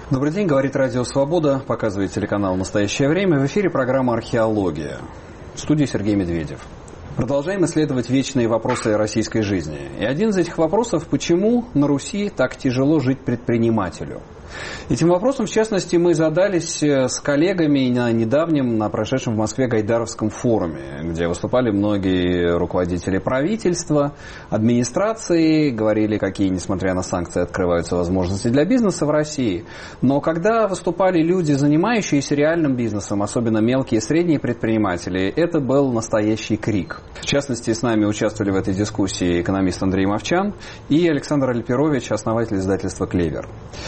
Добрый день, говорит Радио Свобода, показывает телеканал «Настоящее время». В эфире программа «Археология». В студии Сергей Медведев. Продолжаем исследовать вечные вопросы российской жизни. И один из этих вопросов – почему на Руси так тяжело жить предпринимателю? Этим вопросом, в частности, мы задались с коллегами на недавнем, на прошедшем в Москве Гайдаровском форуме, где выступали многие руководители правительства, администрации, говорили, какие, несмотря на санкции, открываются возможности для бизнеса в России. Но когда выступали люди, занимающиеся реальным бизнесом, особенно мелкие и средние предприниматели, это был настоящий крик. В частности, с нами участвовали в этой дискуссии экономист Андрей Мовчан и Александр Альпирович, основатель издательства «Клевер».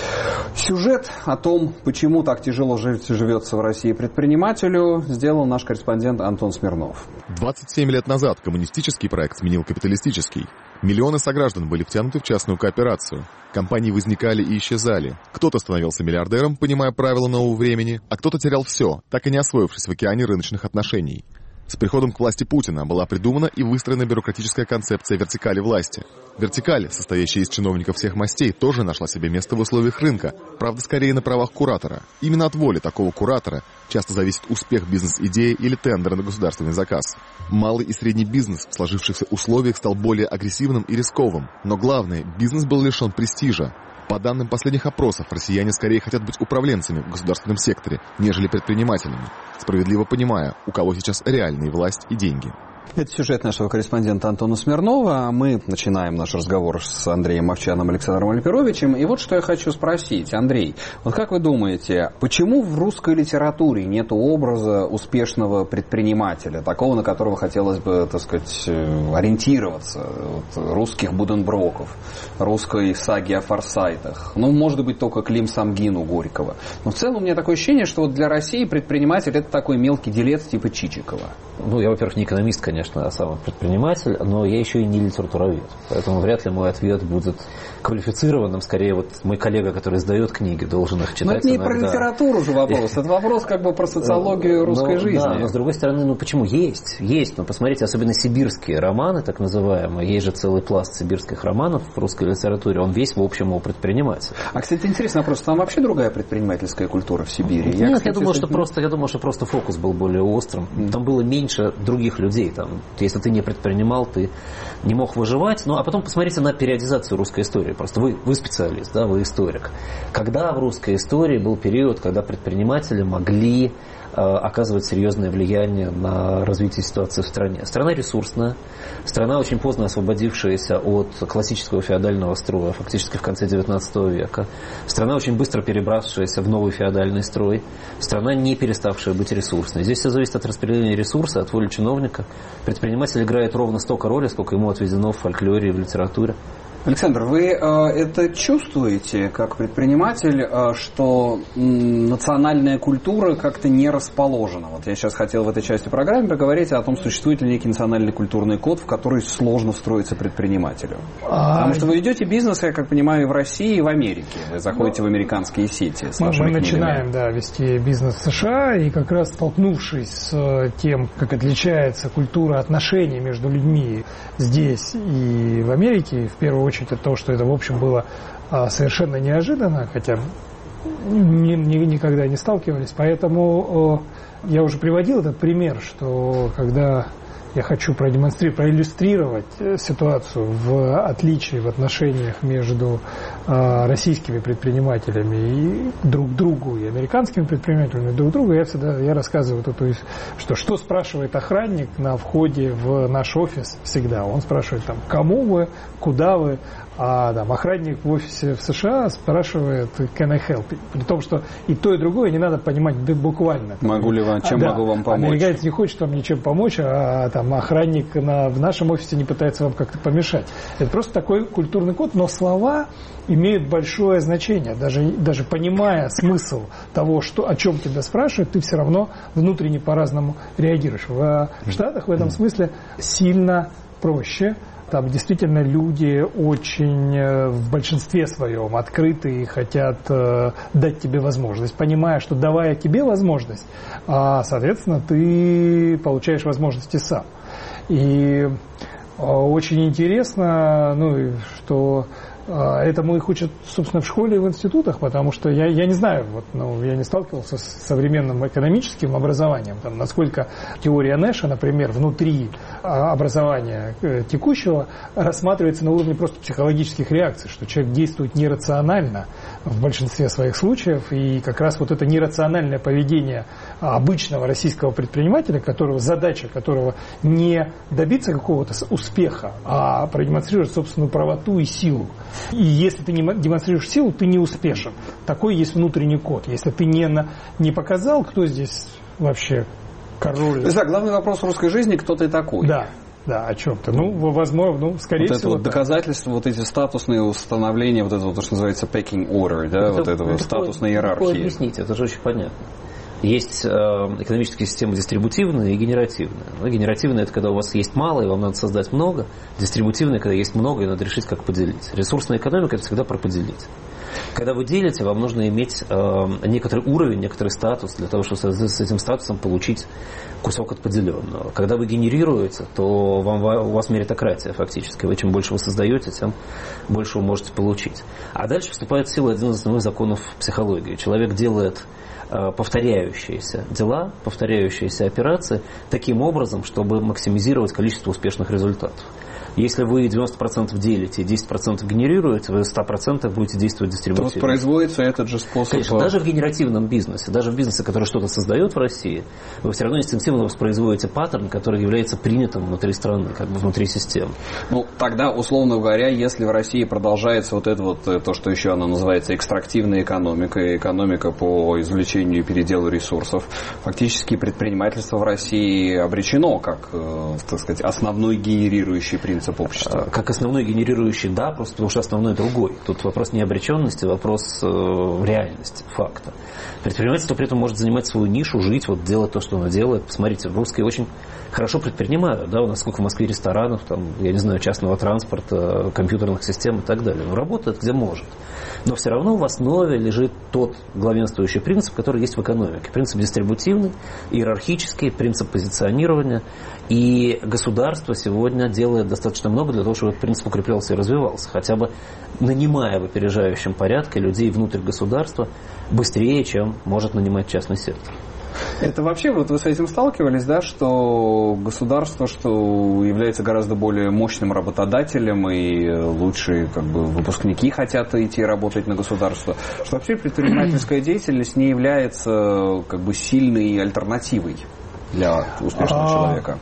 Сюжет о том, почему так тяжело живется в России предпринимателю, сделал наш корреспондент Антон Смирнов. 27 лет назад коммунистический проект сменил капиталистический. Миллионы сограждан были втянуты в частную кооперацию. Компании возникали и исчезали. Кто-то становился миллиардером, понимая правила нового времени, а кто-то терял все, так и не освоившись в океане рыночных отношений. С приходом к власти Путина была придумана и выстроена бюрократическая концепция вертикали власти. Вертикаль, состоящая из чиновников всех мастей, тоже нашла себе место в условиях рынка, правда, скорее на правах куратора. Именно от воли такого куратора часто зависит успех бизнес-идеи или тендера на государственный заказ. Малый и средний бизнес в сложившихся условиях стал более агрессивным и рисковым. Но главное, бизнес был лишен престижа. По данным последних опросов, россияне скорее хотят быть управленцами в государственном секторе, нежели предпринимателями, справедливо понимая, у кого сейчас реальные власть и деньги. Это сюжет нашего корреспондента Антона Смирнова. А мы начинаем наш разговор с Андреем Мовчаном и Александром Альпировичем. И вот что я хочу спросить. Андрей, вот как вы думаете, почему в русской литературе нет образа успешного предпринимателя, такого, на которого хотелось бы, так сказать, ориентироваться? Вот, русских Буденброков, русской саги о форсайтах. Ну, может быть, только Клим Самгин у Горького. Но в целом у меня такое ощущение, что вот для России предприниматель – это такой мелкий делец типа Чичикова. Ну, я, во-первых, не экономист, конечно, а сам предприниматель, но я еще и не литературовед. Поэтому вряд ли мой ответ будет квалифицированным. Скорее, вот мой коллега, который издает книги, должен их читать. Но это не про литературу же вопрос. Это вопрос как бы про социологию русской жизни. Да, но с другой стороны, ну почему? Есть. Но посмотрите, особенно сибирские романы, так называемые. Есть же целый пласт сибирских романов в русской литературе. Он весь, в общем, о предпринимателе. А, кстати, интересный вопрос. Там вообще другая предпринимательская культура в Сибири? Нет, я думал, что просто фокус был более острым. Там было меньше других людей. Там, если ты не предпринимал, ты не мог выживать. Ну, а потом посмотрите на периодизацию русской истории. Просто вы специалист, да, вы историк. Когда в русской истории был период, когда предприниматели могли оказывать серьезное влияние на развитие ситуации в стране. Страна ресурсная, страна очень поздно освободившаяся от классического феодального строя, фактически в конце XIX века. Страна очень быстро перебравшаяся в новый феодальный строй. Страна, не переставшая быть ресурсной. Здесь все зависит от распределения ресурса, от воли чиновника. Предприниматель играет ровно столько роли, сколько ему отведено в фольклоре и в литературе. Александр, вы это чувствуете как предприниматель, что национальная культура как-то не расположена? Вот я сейчас хотел в этой части программы поговорить о том, существует ли некий национальный культурный код, в который сложно встроиться предпринимателю. Потому что вы ведете бизнес, я как понимаю, и в России, и в Америке. Вы заходите в американские сети с вашими книгами. Мы начинаем, вести бизнес в США, и как раз столкнувшись с тем, как отличается культура отношений между людьми здесь и в Америке, в первую очередь от того, что это, в общем, было совершенно неожиданно, хотя никогда не сталкивались. Поэтому я уже приводил этот пример, что когда я хочу проиллюстрировать ситуацию в отличии в отношениях между российскими предпринимателями и друг другу, и американскими предпринимателями друг другу, я рассказываю что спрашивает охранник на входе в наш офис всегда. Он спрашивает кому вы, куда вы, а охранник в офисе в США спрашивает can I help? При том, что и то, и другое не надо понимать буквально. Могу вам помочь? Американец не хочет вам ничем помочь, а охранник в нашем офисе не пытается вам как-то помешать. Это просто такой культурный код, но слова имеют большое значение. Даже понимая смысл того, о чем тебя спрашивают, ты все равно внутренне по-разному реагируешь. В Штатах в этом смысле сильно проще. Там действительно люди очень в большинстве своем открыты и хотят дать тебе возможность, понимая, что давая тебе возможность, соответственно, ты получаешь возможности сам. И очень интересно, что Этому их учат, собственно, в школе и в институтах, потому что я не знаю, я не сталкивался с современным экономическим образованием, насколько теория Нэша, например, внутри образования текущего рассматривается на уровне просто психологических реакций, что человек действует нерационально в большинстве своих случаев, и как раз вот это нерациональное поведение обычного российского предпринимателя, задача которого не добиться какого-то успеха, а продемонстрировать собственную правоту и силу. И если ты не демонстрируешь силу, ты не успешен. Такой есть внутренний код. Если ты не показал, кто здесь вообще король. Да, главный вопрос русской жизни, кто ты такой. Да, о чем-то. Возможно, скорее всего. Это доказательства, эти статусные установления, это то, что называется pecking order, статусной иерархии. Легко объяснить, это же очень понятно. Есть экономические системы дистрибутивные и генеративные. Генеративные – это когда у вас есть мало, и вам надо создать много. Дистрибутивные – когда есть много, и надо решить, как поделить. Ресурсная экономика – это всегда про поделить. Когда вы делите, вам нужно иметь некоторый уровень, некоторый статус, для того, чтобы с этим статусом получить кусок от поделенного. Когда вы генерируете, то у вас меритократия фактически. Чем больше вы создаете, тем больше вы можете получить. А дальше вступает в силу один из основных законов психологии. Человек делает повторяющиеся дела, повторяющиеся операции таким образом, чтобы максимизировать количество успешных результатов. Если вы 90% делите и 10% генерируете, вы 100% будете действовать дистрибутивно. То воспроизводится этот же способ. Конечно, даже в генеративном бизнесе, даже в бизнесе, который что-то создает в России, вы все равно инстинктивно воспроизводите паттерн, который является принятым внутри страны, внутри системы. Тогда, условно говоря, если в России продолжается то, что еще она называется экстрактивная экономика, экономика по извлечению и переделу ресурсов, фактически предпринимательство в России обречено как, так сказать, основной генерирующий принцип общества. Как основной генерирующий, да, просто потому что основной другой. Тут вопрос не обреченности, вопрос реальности, факта. Предпринимательство при этом может занимать свою нишу, жить, делать то, что оно делает. Посмотрите, русские очень хорошо предпринимают, да, у нас сколько в Москве ресторанов, частного транспорта, компьютерных систем и так далее. Работает где может. Но все равно в основе лежит тот главенствующий принцип, который есть в экономике. Принцип дистрибутивный, иерархический, принцип позиционирования. И государство сегодня делает достаточно много для того, чтобы этот принцип укреплялся и развивался. Хотя бы нанимая в опережающем порядке людей внутрь государства быстрее, чем может нанимать частный сектор. Это вообще, вы с этим сталкивались, да, что государство, что является гораздо более мощным работодателем, и лучшие выпускники хотят идти работать на государство, что вообще предпринимательская деятельность не является сильной альтернативой для успешного человека?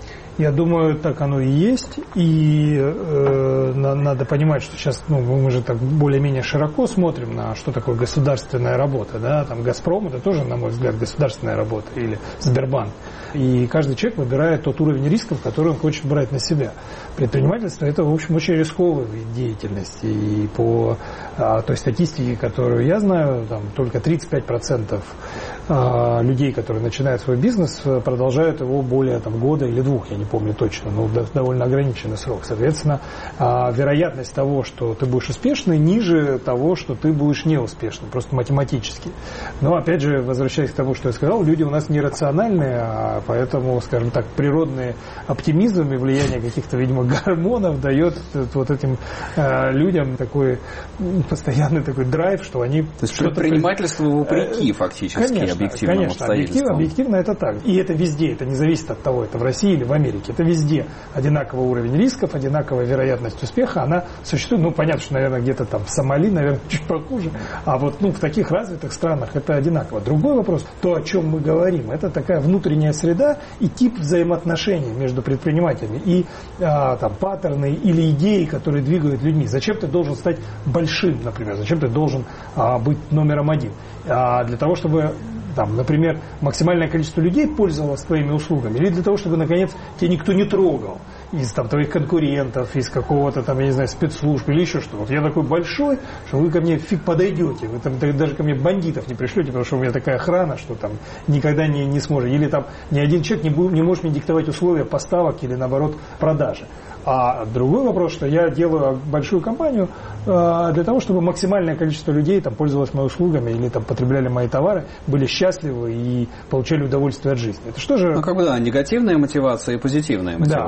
Я думаю, так оно и есть. И надо понимать, что сейчас мы же так более-менее широко смотрим на что такое государственная работа. Да? «Газпром» – это тоже, на мой взгляд, государственная работа, или «Сбербанк». И каждый человек выбирает тот уровень рисков, который он хочет брать на себя. Предпринимательство – это, в общем, очень рисковый вид деятельности. И по той статистике, которую я знаю, только 35% людей, которые начинают свой бизнес, продолжают его более года или двух, я не помню точно, но довольно ограниченный срок. Соответственно, вероятность того, что ты будешь успешный, ниже того, что ты будешь неуспешным, просто математически. Но, опять же, возвращаясь к тому, что я сказал, люди у нас нерациональные, поэтому, скажем так, природный оптимизм и влияние каких-то, видимо, гормонов дает этим людям такой постоянный такой драйв, что они... То есть предпринимательство вопреки фактически объективному обстоятельствам. Объективно это так. И это везде, это не зависит от того, это в России или в Америке. Это везде одинаковый уровень рисков, одинаковая вероятность успеха, она существует. Понятно, что, наверное, где-то в Сомали, наверное, чуть похуже. А в таких развитых странах это одинаково. Другой вопрос, то, о чем мы говорим, это такая внутренняя среда и тип взаимоотношений между предпринимателями и паттерны или идеи, которые двигают людьми. Зачем ты должен стать большим, например? Зачем ты должен быть номером один? Для того, чтобы например, максимальное количество людей пользовалось твоими услугами, или для того, чтобы, наконец, тебя никто не трогал из твоих конкурентов, из какого-то спецслужб или еще что. Я такой большой, что вы ко мне фиг подойдете, вы даже ко мне бандитов не пришлете, потому что у меня такая охрана, что никогда не сможете. Или ни один человек не может мне диктовать условия поставок или, наоборот, продажи. А другой вопрос, что я делаю большую компанию для того, чтобы максимальное количество людей пользовалось моими услугами или потребляли мои товары, были счастливы и получали удовольствие от жизни. Это что же... негативная мотивация и позитивная мотивация. Да.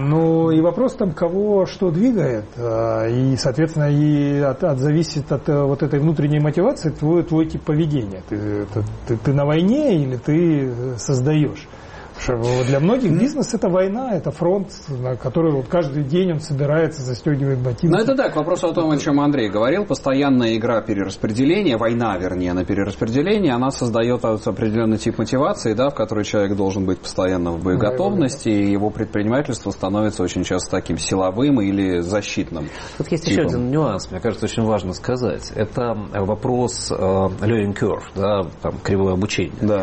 Ну и вопрос там, кого что двигает, и, соответственно, и зависит от вот этой внутренней мотивации твой тип поведения. Ты на войне или ты создаешь? Потому что для многих бизнес – это война, это фронт, на который вот каждый день он собирается, застегивает ботинки. Ну, это да, к вопросу о том, о чем Андрей говорил. Постоянная игра перераспределения, война, вернее, на перераспределение, она создает определенный тип мотивации, да, в которой человек должен быть постоянно в боеготовности, и его предпринимательство становится очень часто таким силовым или защитным. Тут есть еще один нюанс, мне кажется, очень важно сказать. Это вопрос learning curve, да, там, кривое обучение. Да.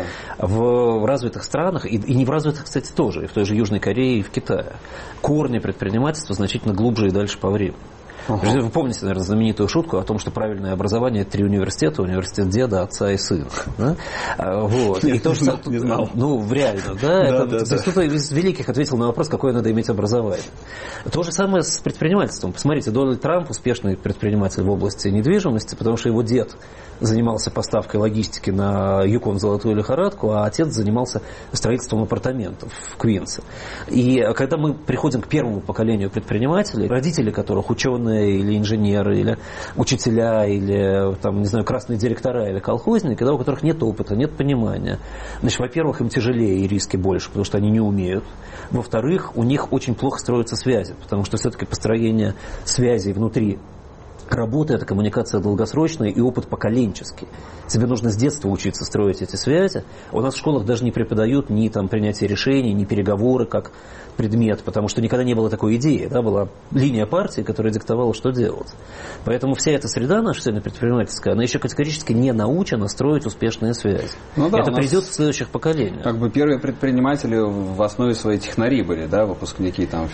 В развитых странах, и не в развитых, кстати, тоже, и в той же Южной Корее, и в Китае, корни предпринимательства значительно глубже и дальше по времени. Вы помните, наверное, знаменитую шутку о том, что правильное образование – это 3 университета: университет деда, отца и сына. Да? Вот. Нет, и то, что, не знал. Ну, реально, да? То есть кто-то из великих ответил на вопрос, какое надо иметь образование. То же самое с предпринимательством. Посмотрите, Дональд Трамп – успешный предприниматель в области недвижимости, потому что его дед занимался поставкой логистики на Юкон золотую лихорадку, а отец занимался строительством апартаментов в Квинсе. И когда мы приходим к первому поколению предпринимателей, родители которых ученые или инженеры, или учителя, или, там, не знаю, красные директора, или колхозники, да, у которых нет опыта, нет понимания. Значит, во-первых, им тяжелее и риски больше, потому что они не умеют. Во-вторых, у них очень плохо строятся связи, потому что все-таки построение связей внутри работа – это коммуникация долгосрочная и опыт поколенческий. Тебе нужно с детства учиться строить эти связи. У нас в школах даже не преподают ни там принятие решений, ни переговоры как предмет, потому что никогда не было такой идеи. Да? Была линия партии, которая диктовала, что делать. Поэтому вся эта среда наша сегодня предпринимательская, она еще категорически не научена строить успешные связи. Ну, да, это придет в следующих поколениях. Как бы первые предприниматели в основе своей технари были, да? Выпускники там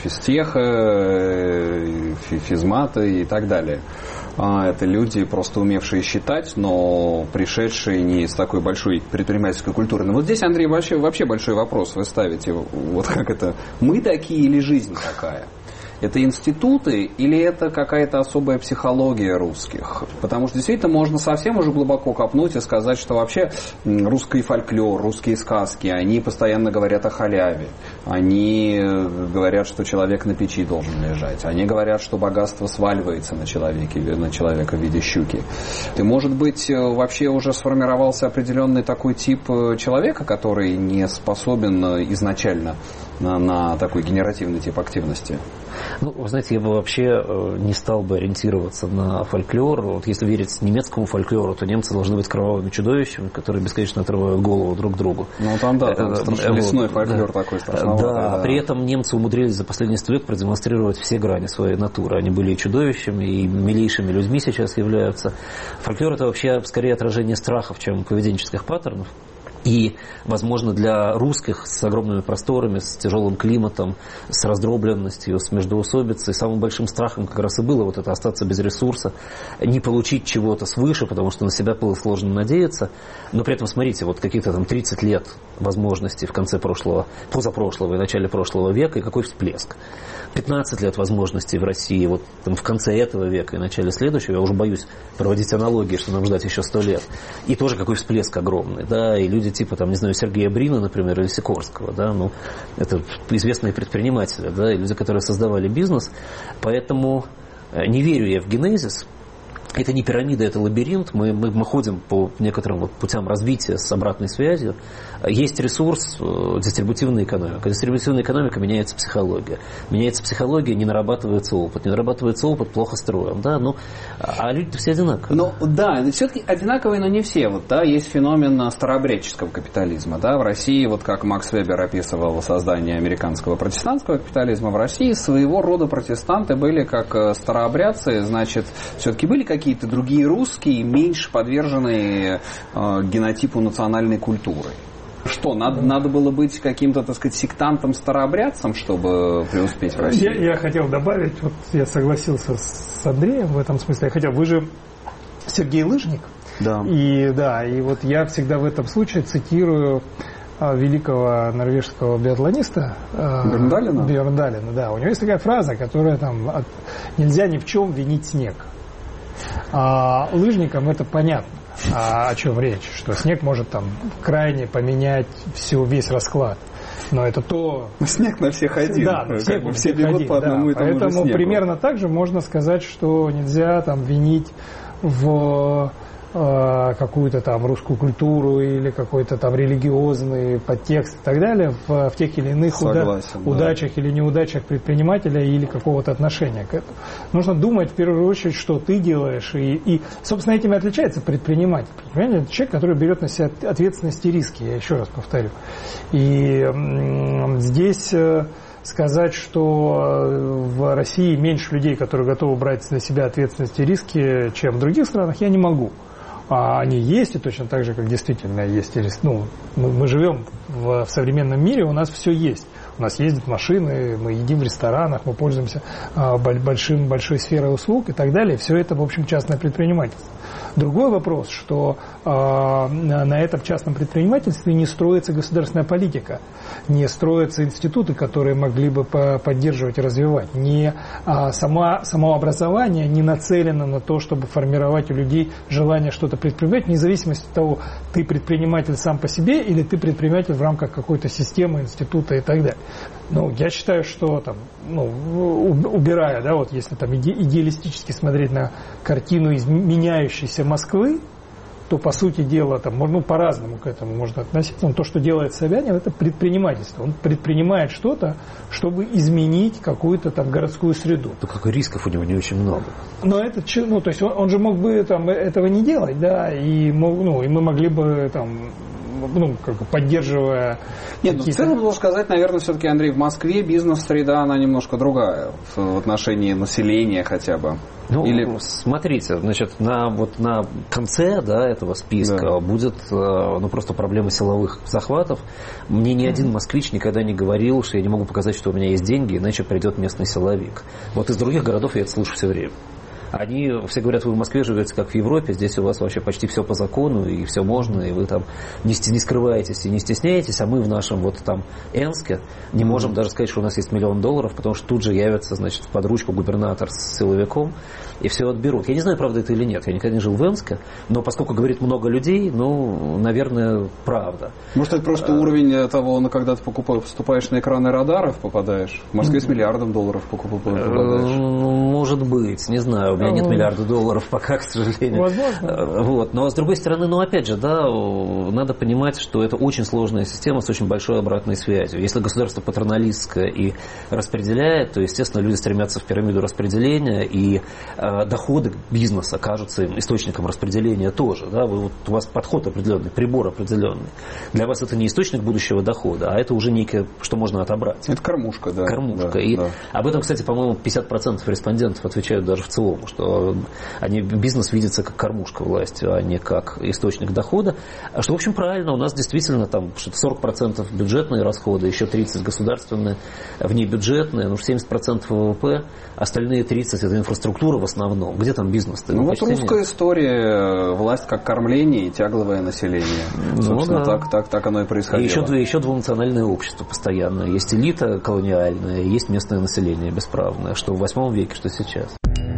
физтеха, физмата и так далее. Это люди, просто умевшие считать, но пришедшие не из такой большой предпринимательской культуры. Но вот здесь, Андрей, вообще большой вопрос вы ставите. Вот как это? Мы такие или жизнь такая? Это институты или это какая-то особая психология русских? Потому что действительно можно совсем уже глубоко копнуть и сказать, что вообще русский фольклор, русские сказки, они постоянно говорят о халяве. Они говорят, что человек на печи должен лежать. Они говорят, что богатство сваливается на человека в виде щуки. И, может быть, вообще уже сформировался определенный такой тип человека, который не способен изначально на такой генеративный тип активности? Ну, вы знаете, я бы вообще не стал бы ориентироваться на фольклор. Вот если верить немецкому фольклору, то немцы должны быть кровавыми чудовищами, которые бесконечно отрывают голову друг другу. Ну, там, да, там лесной фольклор такой страшноватый. Да, а при этом немцы умудрились за последние 100 лет продемонстрировать все грани своей натуры. Они были и чудовищами, и милейшими людьми сейчас являются. Фольклор – это вообще скорее отражение страхов, чем поведенческих паттернов. И, возможно, для русских с огромными просторами, с тяжелым климатом, с раздробленностью, с междоусобицей, самым большим страхом как раз и было вот это остаться без ресурса, не получить чего-то свыше, потому что на себя было сложно надеяться. Но при этом, смотрите, вот каких-то там 30 лет возможностей в конце позапрошлого и начале прошлого века, и какой всплеск. 15 лет возможностей в России вот там, в конце этого века и начале следующего, я уже боюсь проводить аналогии, что нам ждать еще 100 лет. И тоже какой всплеск огромный, да, и люди типа, там, не знаю, Сергея Брина, например, или Сикорского, да, ну, это известные предприниматели, да, и люди, которые создавали бизнес, поэтому не верю я в генезис. Это не пирамида, это лабиринт. Мы ходим по некоторым вот путям развития с обратной связью. Есть ресурс, дистрибутивная экономика. Дистрибутивная экономика — меняется психология. Меняется психология, не нарабатывается опыт. Не нарабатывается опыт, плохо строим. Да? Ну, а люди-то все одинаковые. Ну, да, все-таки одинаковые, но не все. Вот, да, есть феномен старообрядческого капитализма. Да? В России, вот как Макс Вебер описывал создание американского протестантского капитализма, в России своего рода протестанты были как старообрядцы, значит, все-таки были какие-то другие русские, меньше подверженные генотипу национальной культуры. Что, надо было быть каким-то, так сказать, сектантом-старообрядцем, чтобы преуспеть в России? Я хотел добавить, вот я согласился с Андреем в этом смысле. Вы же Сергей Лыжник. Да. И вот я всегда в этом случае цитирую великого норвежского биатлониста Бьерндалена, да. У него есть такая фраза, которая там «нельзя ни в чем винить снег». А лыжникам это понятно, о чем речь, что снег может там крайне поменять весь расклад. Но это то... Снег на всех один. Да, снег на всех один. По одному и тому же Поэтому снегу. примерно так же можно сказать, что нельзя там винить в какую-то там русскую культуру или какой-то там религиозный подтекст и так далее в тех или иных удачах или неудачах предпринимателя или какого-то отношения к этому. Нужно думать в первую очередь, что ты делаешь. И собственно, этим и отличается предприниматель. Предприниматель – это человек, который берет на себя ответственность и риски, я еще раз повторю. И здесь... Сказать, что в России меньше людей, которые готовы брать на себя ответственность и риски, чем в других странах, я не могу. А они есть, и точно так же, как действительно есть. Ну, мы живем в современном мире, у нас все есть. У нас ездят машины, мы едим в ресторанах, мы пользуемся большой сферой услуг и так далее. Все это, в общем, частное предпринимательство. Другой вопрос, что на этом частном предпринимательстве не строится государственная политика, не строятся институты, которые могли бы поддерживать и развивать. Само образование не нацелено на то, чтобы формировать у людей желание что-то предпринимать, вне зависимости от того, ты предприниматель сам по себе или ты предприниматель в рамках какой-то системы, института и так далее. Ну, я считаю, что там, убирая, да, вот если там идеалистически смотреть на картину меняющейся Москвы, то, по сути дела, там, по-разному к этому можно относиться. Но то, что делает Собянин, это предпринимательство. Он предпринимает что-то, чтобы изменить какую-то там городскую среду. Только рисков у него не очень много. Но это, то есть он же мог бы там этого не делать, да, и мы могли бы там, поддерживая... Нет, в целом, нужно сказать, наверное, все-таки, Андрей, в Москве бизнес-среда, она немножко другая в отношении населения хотя бы. Смотрите, значит, на конце, да, этого списка будет просто проблема силовых захватов. Мне ни один москвич никогда не говорил, что я не могу показать, что у меня есть деньги, иначе придет местный силовик. Вот из других городов я это слышу все время. Они все говорят, вы в Москве живете как в Европе, здесь у вас вообще почти все по закону, и все можно, и вы там не скрываетесь и не стесняетесь, а мы в нашем Энске не можем даже сказать, что у нас есть $1 миллион, потому что тут же явится, значит, под ручку губернатор с силовиком, и все отберут. Я не знаю, правда это или нет, я никогда не жил в Энске, но поскольку говорит много людей, наверное, правда. Может, это просто уровень того, когда ты поступаешь на экраны радаров, попадаешь, в Москве с $1 миллиардом попадаешь. Может быть, не знаю. У меня нет $1 миллиарда пока, к сожалению. Возможно. Но с другой стороны, опять же, да, надо понимать, что это очень сложная система с очень большой обратной связью. Если государство паттерналистское и распределяет, то, естественно, люди стремятся в пирамиду распределения, и доходы бизнеса кажутся им источником распределения тоже. Да? У вас подход определенный, прибор определенный. Для вас это не источник будущего дохода, а это уже некое, что можно отобрать. Это кормушка, да. Кормушка. Об этом, кстати, по-моему, 50% респондентов отвечают даже в целом, что бизнес видится как кормушка власти, а не как источник дохода. Что, в общем, правильно. У нас действительно там 40% бюджетные расходы, еще 30% государственные, внебюджетные, 70% ВВП, остальные 30% это инфраструктура в основном. Где там бизнес-то? Русская история, власть как кормление и тягловое население. Собственно, так оно и происходило. И еще двунациональное общество постоянно. Есть элита колониальная, есть местное население бесправное, что в 8 веке, что сейчас.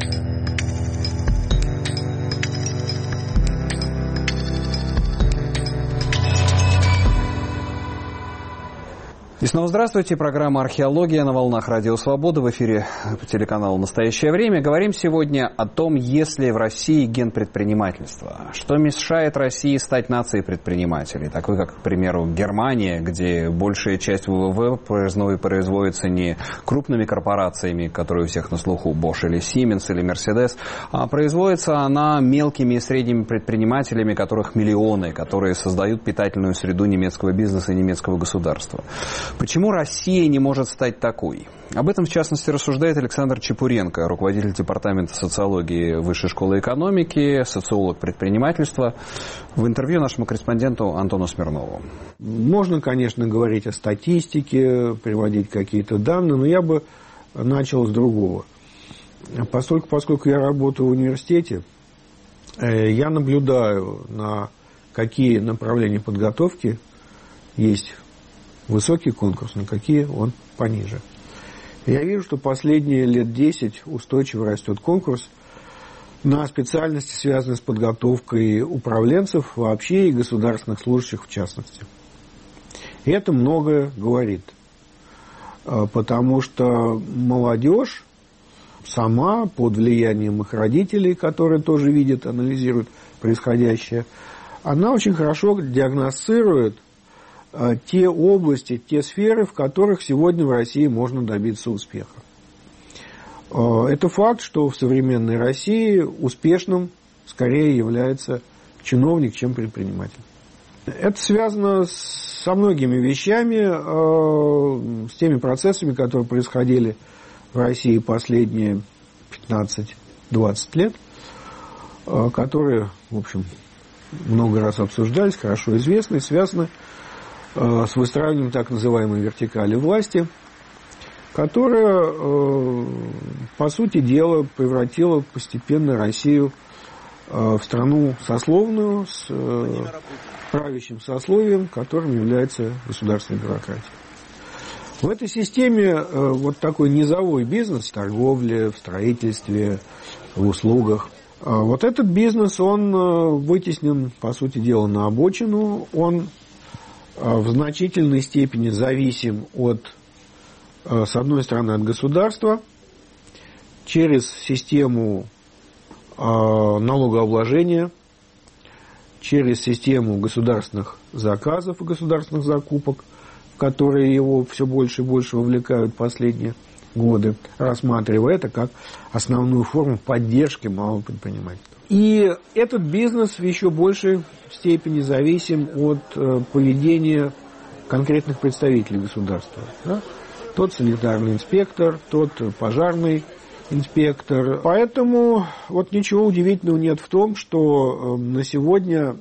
И снова здравствуйте. Программа «Археология» на волнах Радио Свобода. В эфире телеканала «Настоящее время». Говорим сегодня о том, есть ли в России ген предпринимательства. Что мешает России стать нацией предпринимателей? Такой, как, к примеру, Германия, где большая часть ВВП производится не крупными корпорациями, которые у всех на слуху, Bosch или Siemens или Mercedes, а производится она мелкими и средними предпринимателями, которых миллионы, которые создают питательную среду немецкого бизнеса и немецкого государства. Почему Россия не может стать такой? Об этом, в частности, рассуждает Александр Чепуренко, руководитель департамента социологии Высшей школы экономики, социолог предпринимательства, в интервью нашему корреспонденту Антону Смирнову. Можно, конечно, говорить о статистике, приводить какие-то данные, но я бы начал с другого. Поскольку я работаю в университете, я наблюдаю, на какие направления подготовки есть высокий конкурс, на какие он пониже. Я вижу, что последние лет 10 устойчиво растет конкурс на специальности, связанные с подготовкой управленцев вообще и государственных служащих в частности. И это многое говорит. Потому что молодежь сама, под влиянием их родителей, которые тоже видят, анализируют происходящее, она очень хорошо диагностирует те области, те сферы, в которых сегодня в России можно добиться успеха. Это факт, что в современной России успешным скорее является чиновник, чем предприниматель. Это связано со многими вещами, с теми процессами, которые происходили в России последние 15-20 лет, которые, в общем, много раз обсуждались, хорошо известны, связаны с выстраиванием так называемой вертикали власти, которая, по сути дела, превратила постепенно Россию в страну сословную, с правящим сословием, которым является государственная бюрократия. В этой системе вот такой низовой бизнес, в торговле, в строительстве, в услугах, вот этот бизнес, он вытеснен, по сути дела, на обочину, он в значительной степени зависим с одной стороны, от государства, через систему налогообложения, через систему государственных заказов и государственных закупок, в которые его все больше и больше вовлекают последние годы, рассматривая это как основную форму поддержки малого предпринимательства. И этот бизнес в еще большей степени зависим от поведения конкретных представителей государства. Да? Тот санитарный инспектор, тот пожарный инспектор. Поэтому вот ничего удивительного нет в том, что на сегодня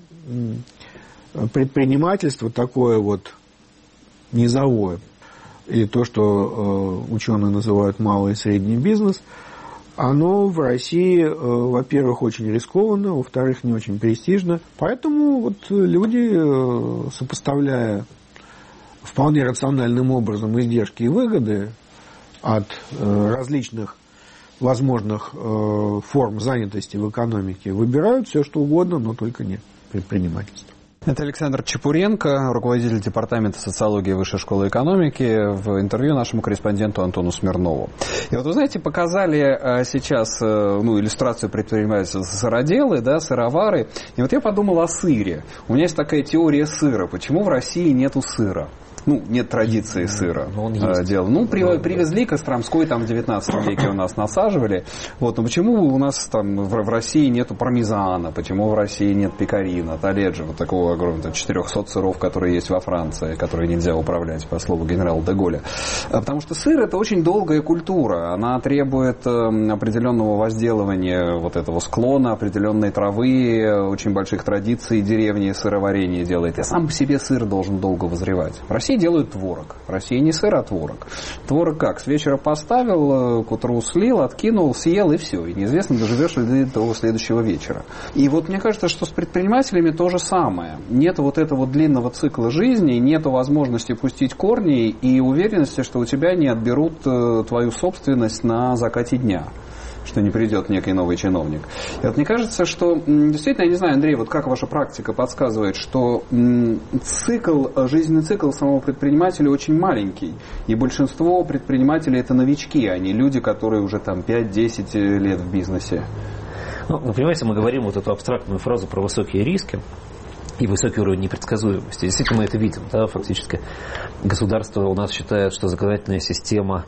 предпринимательство такое вот низовое, или то, что ученые называют малый и средний бизнес, оно в России, во-первых, очень рискованно, во-вторых, не очень престижно. Поэтому вот люди, сопоставляя вполне рациональным образом издержки и выгоды от различных возможных форм занятости в экономике, выбирают все, что угодно, но только не предпринимательство. Это Александр Чепуренко, руководитель департамента социологии Высшей школы экономики, в интервью нашему корреспонденту Антону Смирнову. И вот вы знаете, показали сейчас иллюстрацию предпринимательства сыроделы, да, сыровары. И вот я подумал о сыре. У меня есть такая теория сыра. Почему в России нету сыра? Нет традиции сыра дела. Привезли Костромской, там в 19 веке у нас насаживали. Но почему у нас там в России нету пармезана? Почему в России нет пекарина, таледжи, вот такого огромного 400 сыров, которые есть во Франции, которые нельзя управлять, по слову генерала де Голля? Потому что сыр – это очень долгая культура. Она требует определенного возделывания вот этого склона, определенной травы, очень больших традиций деревни сыроварения делает. И сам по себе сыр должен долго вызревать. В России делают творог. В России не сыр, а творог. Творог как? С вечера поставил, к утру слил, откинул, съел и все. И неизвестно, доживешь ли ты до следующего вечера. И вот мне кажется, что с предпринимателями то же самое. Нет вот этого длинного цикла жизни, нет возможности пустить корни и уверенности, что у тебя не отберут твою собственность на закате дня, что не придет некий новый чиновник. И вот мне кажется, что действительно, я не знаю, Андрей, вот как ваша практика подсказывает, что жизненный цикл самого предпринимателя очень маленький. И большинство предпринимателей это новички, а не люди, которые уже там 5-10 лет в бизнесе. Вы понимаете, мы говорим вот эту абстрактную фразу про высокие риски и высокий уровень непредсказуемости. Действительно, мы это видим. Да? Фактически государство у нас считает, что законодательная система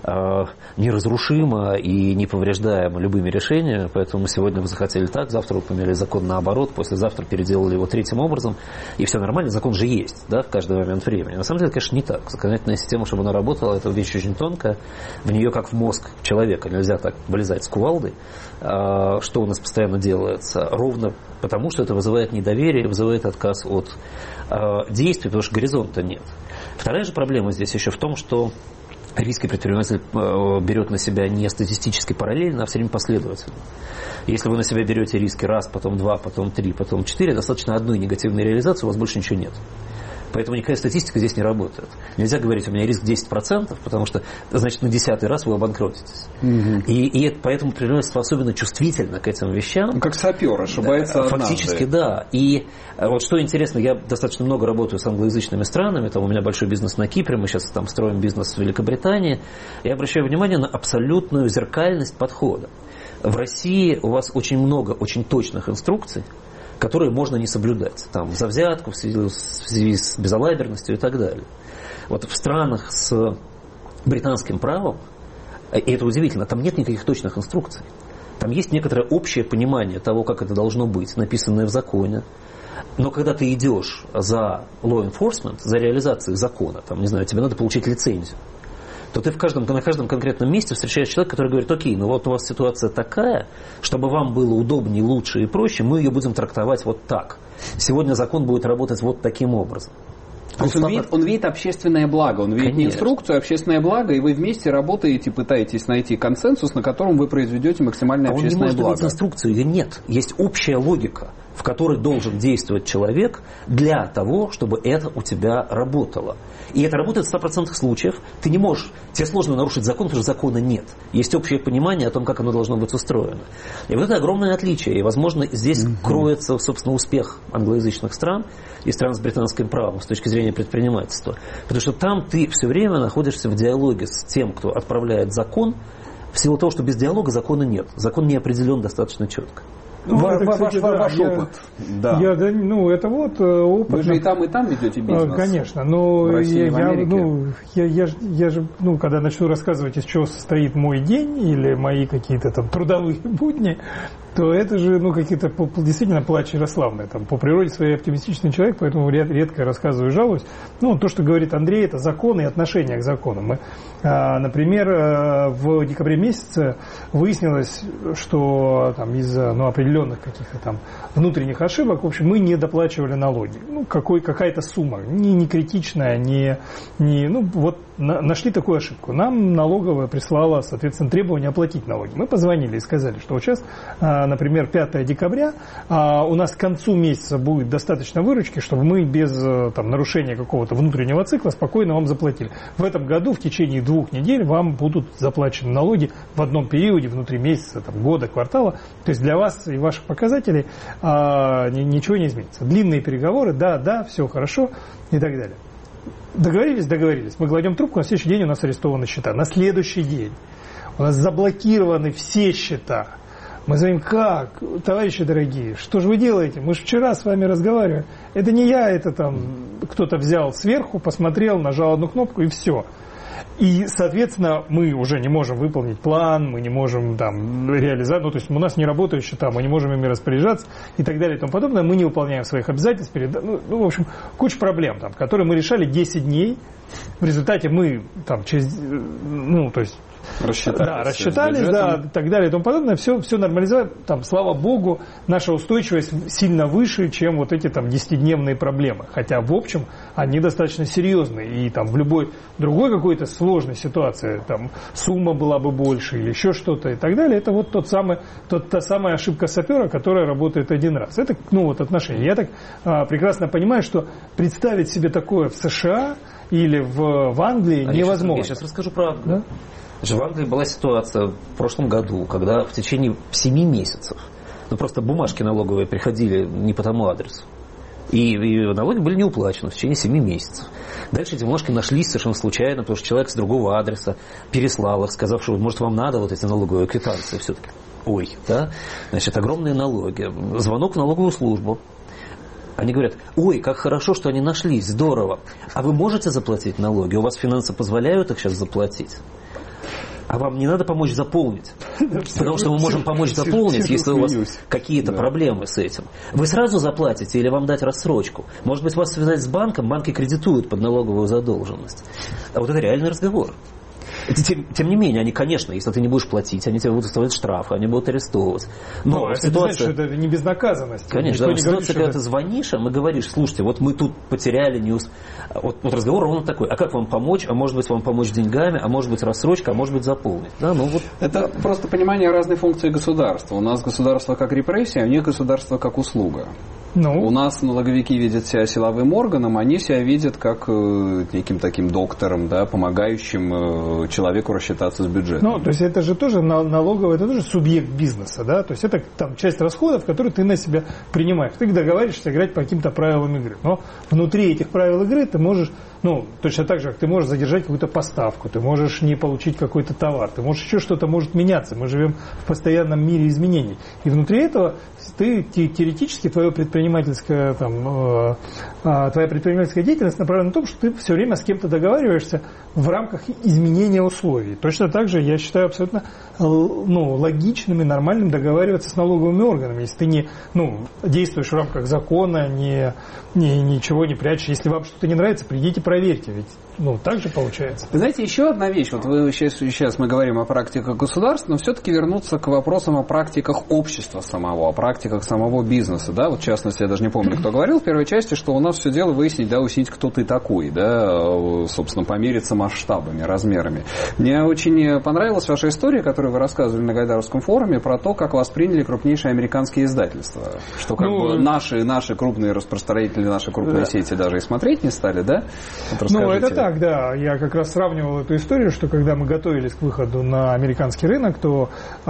неразрушимо и неповреждаемо любыми решениями, поэтому сегодня вы захотели так, завтра вы поменяли закон наоборот, послезавтра переделали его третьим образом, и все нормально, закон же есть, да, в каждый момент времени. На самом деле, конечно, не так. Законодательная система, чтобы она работала, это вещь очень тонкая, в нее, как в мозг человека, нельзя так вылезать с кувалдой, что у нас постоянно делается, ровно потому, что это вызывает недоверие, вызывает отказ от действий, потому что горизонта нет. Вторая же проблема здесь еще в том, что риски предприниматель берет на себя не статистически параллельно, а все время последовательно. Если вы на себя берете риски раз, потом два, потом три, потом четыре, достаточно одной негативной реализации, у вас больше ничего нет. Поэтому никакая статистика здесь не работает. Нельзя говорить, у меня риск 10%, потому что, значит, на 10-й раз вы обанкротитесь. И поэтому предпринимательство особенно чувствительно к этим вещам. Как сапер ошибается однажды. Фактически, да. И вот что интересно, я достаточно много работаю с англоязычными странами, там у меня большой бизнес на Кипре, мы сейчас там строим бизнес в Великобритании. Я обращаю внимание на абсолютную зеркальность подхода. В России у вас очень много очень точных инструкций, которые можно не соблюдать. Там, за взятку, в связи с безалаберностью и так далее. Вот в странах с британским правом, и это удивительно, там нет никаких точных инструкций. Там есть некоторое общее понимание того, как это должно быть, написанное в законе. Но когда ты идешь за law enforcement, за реализацией закона, там, не знаю, тебе надо получить лицензию, то ты на каждом конкретном месте встречаешь человека, который говорит: окей, ну вот у вас ситуация такая, чтобы вам было удобнее, лучше и проще, мы ее будем трактовать вот так. Сегодня закон будет работать вот таким образом. То есть он видит общественное благо, он видит не инструкцию, а общественное благо, и вы вместе работаете, пытаетесь найти консенсус, на котором вы произведете максимальное общественное благо. Он не может иметь инструкцию, ее нет. Есть общая логика, в которой должен действовать человек для того, чтобы это у тебя работало. И это работает в 100% случаев. Ты не можешь, тебе сложно нарушить закон, потому что закона нет. Есть общее понимание о том, как оно должно быть устроено. И вот это огромное отличие. И, возможно, здесь кроется, собственно, успех англоязычных стран и стран с британским правом с точки зрения предпринимательства. Потому что там ты все время находишься в диалоге с тем, кто отправляет закон, в силу того, что без диалога закона нет. Закон не определен достаточно четко. Ну, ваш опыт. Да. Это вот опыт. Вы же и там ведете бизнес. Конечно, но в России, в Америке. Я же, когда начну рассказывать, из чего состоит мой день или мои какие-то там трудовые будни, то это же, какие-то действительно плач Ярославны. Там, по природе своей оптимистичный человек, поэтому редко рассказываю, жалуюсь. То, что говорит Андрей, это законы и отношения к закону. Мы, например, в декабре месяце выяснилось, что там из-за определенных каких-то там внутренних ошибок, в общем, мы не доплачивали налоги. Какая-то сумма, не критичная, нашли такую ошибку. Нам налоговая прислала, соответственно, требование оплатить налоги. Мы позвонили и сказали, что вот сейчас, например, 5 декабря, у нас к концу месяца будет достаточно выручки, чтобы мы без нарушения какого-то внутреннего цикла спокойно вам заплатили. В этом году в течение 2 недель вам будут заплачены налоги в одном периоде, внутри месяца, года, квартала. То есть для вас и ваших показателей ничего не изменится. Длинные переговоры, да, все хорошо и так далее. Договорились. Мы кладем трубку, на следующий день у нас арестованы счета. На следующий день у нас заблокированы все счета. Мы звоним: как, товарищи дорогие, что же вы делаете? Мы же вчера с вами разговаривали. Это не я, это кто-то взял сверху, посмотрел, нажал одну кнопку и все. И, соответственно, мы уже не можем выполнить план, мы не можем реализовать, то есть у нас не работают счета, мы не можем ими распоряжаться и так далее и тому подобное. Мы не выполняем своих обязательств в общем, куча проблем, которые мы решали 10 дней. В результате мы рассчитались, и так далее и тому подобное. Все нормализовали. Слава богу, наша устойчивость сильно выше, чем вот эти 10-дневные проблемы. Хотя, в общем, они достаточно серьезные. И в любой другой какой-то сложной ситуации, сумма была бы больше или еще что-то и так далее. Это вот та самая ошибка сапера, которая работает один раз. Это, отношения. Я так прекрасно понимаю, что представить себе такое в США или в Англии невозможно. Я сейчас расскажу про Англию. Да? В Англии была ситуация в прошлом году, когда в течение 7 месяцев просто бумажки налоговые приходили не по тому адресу. И налоги были не уплачены в течение 7 месяцев. Дальше эти бумажки нашлись совершенно случайно, потому что человек с другого адреса переслал их, сказав, что, может, вам надо вот эти налоговые квитанции все-таки. Значит, огромные налоги. Звонок в налоговую службу. Они говорят: ой, как хорошо, что они нашлись, здорово. А вы можете заплатить налоги? У вас финансы позволяют их сейчас заплатить? А вам не надо помочь заполнить? Потому что мы можем помочь заполнить, если у вас какие-то проблемы с этим. Вы сразу заплатите или вам дать рассрочку? Может быть, вас связать с банком, банки кредитуют под налоговую задолженность. А вот это реальный разговор. Тем не менее, они, конечно, если ты не будешь платить, они тебе будут выставлять штрафы, они будут арестовывать. Но это ситуация... значит, что это не безнаказанность. Конечно, да, ситуация, когда ты звонишь, и говоришь: слушайте, вот мы тут потеряли неуз. Вот разговор ровно такой: а как вам помочь? А может быть, вам помочь деньгами? А может быть, рассрочка? А может быть, заполнить? Это просто понимание разной функции государства. У нас государство как репрессия, а у них государство как услуга. У нас налоговики видят себя силовым органом, они себя видят как неким таким доктором, да, помогающим человеку рассчитаться с бюджетом. То есть это же тоже налоговый, это тоже субъект бизнеса, да, то есть это там часть расходов, которые ты на себя принимаешь. Ты договариваешься играть по каким-то правилам игры, но внутри этих правил игры ты можешь, точно так же, как ты можешь задержать какую-то поставку, ты можешь не получить какой-то товар, ты можешь еще что-то может меняться. Мы живем в постоянном мире изменений. И внутри этого ты теоретически твоя предпринимательская деятельность направлена на то, что ты все время с кем-то договариваешься в рамках изменения условий. Точно так же я считаю абсолютно логичным и нормальным договариваться с налоговыми органами. Если ты не действуешь в рамках закона, ничего не прячешь. Если вам что-то не нравится, придите проверьте. Ведь так же получается. Вы знаете, еще одна вещь. Вот сейчас мы говорим о практиках государства, но все-таки вернуться к вопросам о практиках общества самого, о практиках самого бизнеса. Да? Вот в частности, я даже не помню, кто говорил в первой части, что у нас все дело выяснить, усидеть, кто ты такой, да, собственно, помериться масштабами, размерами. Мне очень понравилась ваша история, которую вы рассказывали на Гайдаровском форуме, про то, как восприняли крупнейшие американские издательства. Что наши крупные распространители, наши крупные сети даже и смотреть не стали, да? Это так, да. Я как раз сравнивал эту историю, что когда мы готовились к выходу на американский рынок, то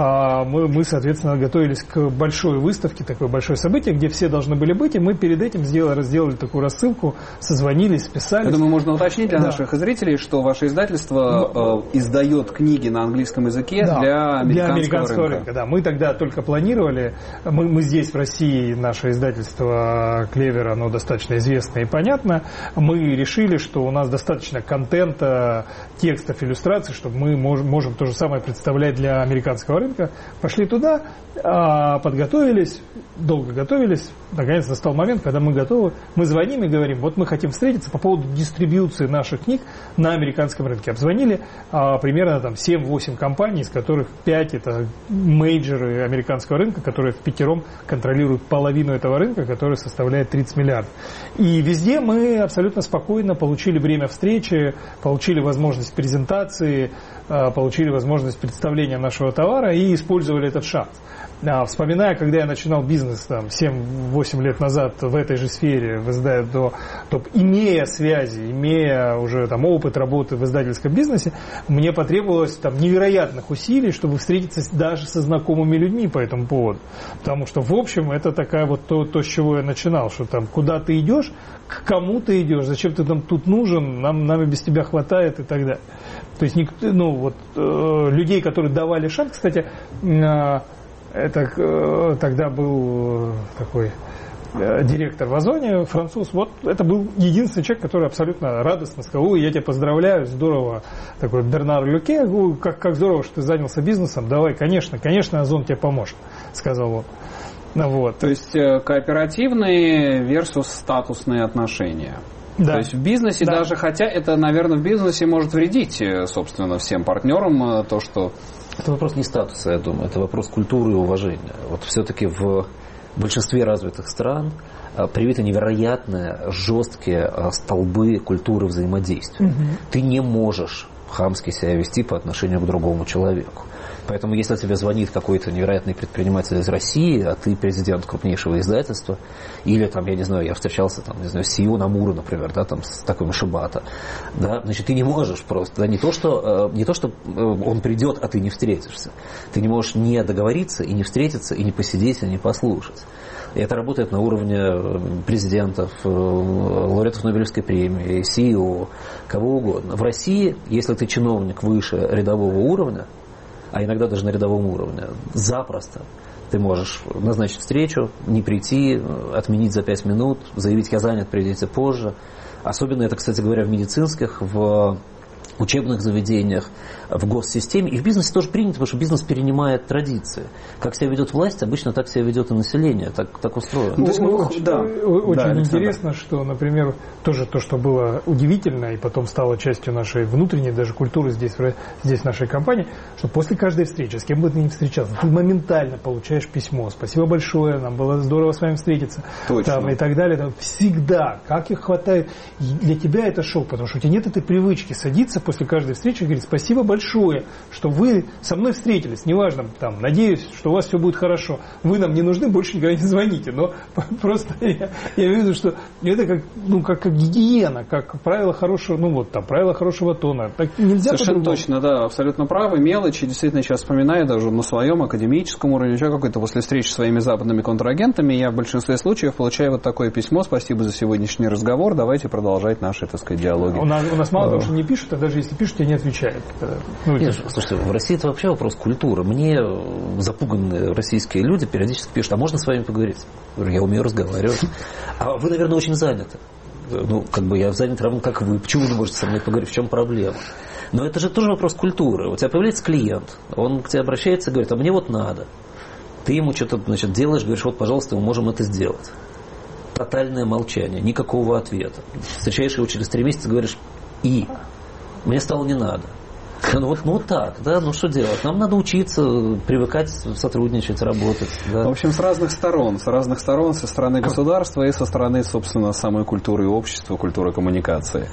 мы, соответственно, готовились к большой выставке, такое большое событие, где все должны были быть, и мы перед этим сделали такую рассылку, созвонились, списались. Я думаю, можно уточнить для наших зрителей, что ваше издательство издает книги на английском языке для американского рынка. Да. Мы тогда только планировали, мы здесь в России, наше издательство «Клевер», оно достаточно известно и понятно, мы решили, что у нас достаточно контента, текстов, иллюстраций, чтобы мы можем то же самое представлять для американского рынка. Пошли туда, подготовились, долго готовились, наконец настал момент, когда мы готовы, мы звоним и говорим, вот мы хотим встретиться по поводу дистрибьюции наших книг на американском рынке. Обзвонили примерно 7-8 компаний, из которых 5 это мейджоры американского рынка, которые впятером контролируют половину этого рынка, который составляет 30 миллиардов. И везде мы абсолютно спокойно получили время встречи, получили возможность презентации, получили возможность представления нашего товара и использовали этот шанс. Вспоминая, когда я начинал бизнес 7-8 лет назад в этой же сфере, то имея связи, имея уже опыт работы в издательском бизнесе, мне потребовалось невероятных усилий, чтобы встретиться даже со знакомыми людьми по этому поводу. Потому что, в общем, это такая то, с чего я начинал, что куда ты идешь, к кому ты идешь, зачем ты тут нужен, нам и без тебя хватает и так далее. То есть, людей, которые давали шанс, кстати, это тогда был такой директор в Озоне, француз. Вот это был единственный человек, который абсолютно радостно сказал: ой, я тебя поздравляю, здорово. Такой Бернар Люке, как здорово, что ты занялся бизнесом. Давай, конечно, Озон тебе поможет, сказал он. То есть кооперативные versus статусные отношения. Да. То есть в бизнесе даже, хотя это, наверное, в бизнесе может вредить, собственно, всем партнерам, то, что... Это вопрос не статуса, я думаю, это вопрос культуры и уважения. Вот все-таки в большинстве развитых стран привиты невероятные жесткие столбы культуры взаимодействия. Ты не можешь хамски себя вести по отношению к другому человеку. Поэтому, если тебе звонит какой-то невероятный предприниматель из России, а ты президент крупнейшего издательства, или я встречался с CEO Намура, например, с такой Шибата, значит, ты не можешь просто, не то, что он придет, а ты не встретишься. Ты не можешь не договориться, и не встретиться, и не посидеть, и не послушать. И это работает на уровне президентов, лауреатов Нобелевской премии, CEO, кого угодно. В России, если ты чиновник выше рядового уровня, а иногда даже на рядовом уровне, запросто ты можешь назначить встречу, не прийти, отменить за 5 минут, заявить: я занят, придите позже. Особенно это, кстати говоря, в медицинских, в учебных заведениях, в госсистеме. И в бизнесе тоже принято, потому что бизнес перенимает традиции. Как себя ведет власть, обычно так себя ведет и население. Так устроено. Очень интересно, что, например, тоже то, что было удивительно, и потом стало частью нашей внутренней даже культуры здесь в нашей компании, что после каждой встречи, с кем бы ты ни встречался, ты моментально получаешь письмо: спасибо большое, нам было здорово с вами встретиться. И так далее. Всегда. Как их хватает. И для тебя это шок, потому что у тебя нет этой привычки садиться после каждой встречи и говорить: спасибо большое, что вы со мной встретились. Неважно, там, надеюсь, что у вас все будет хорошо. Вы нам не нужны, больше никогда не звоните. Но просто я вижу, что это как гигиена, как правило хорошего, правило хорошего тона. Так нельзя совершенно по-другому. точно, да, абсолютно правы. Мелочи, действительно, сейчас вспоминаю, даже на своем академическом уровне, еще какой-то после встречи с своими западными контрагентами, я в большинстве случаев получаю вот такое письмо: спасибо за сегодняшний разговор, давайте продолжать наши, так сказать, диалоги. У нас мало того, что не пишут, а даже если пишут, тебе не отвечают. Нет, слушайте, в России это вообще вопрос культуры. Мне запуганные российские люди периодически пишут: а можно с вами поговорить? Я говорю: я умею разговаривать. А вы, наверное, очень заняты. Я занят равно как вы. Почему вы не можете со мной поговорить? В чем проблема? Но это же тоже вопрос культуры. У тебя появляется клиент, он к тебе обращается и говорит: а мне вот надо. Ты ему что-то, делаешь, говоришь: вот, пожалуйста, мы можем это сделать. Тотальное молчание, никакого ответа. Встречаешь его через 3 месяца, говоришь: и мне стало не надо. Вот так, да, что делать? Нам надо учиться, привыкать, сотрудничать, работать. Да. В общем, с разных сторон, со стороны государства и со стороны, собственно, самой культуры общества, культуры коммуникации.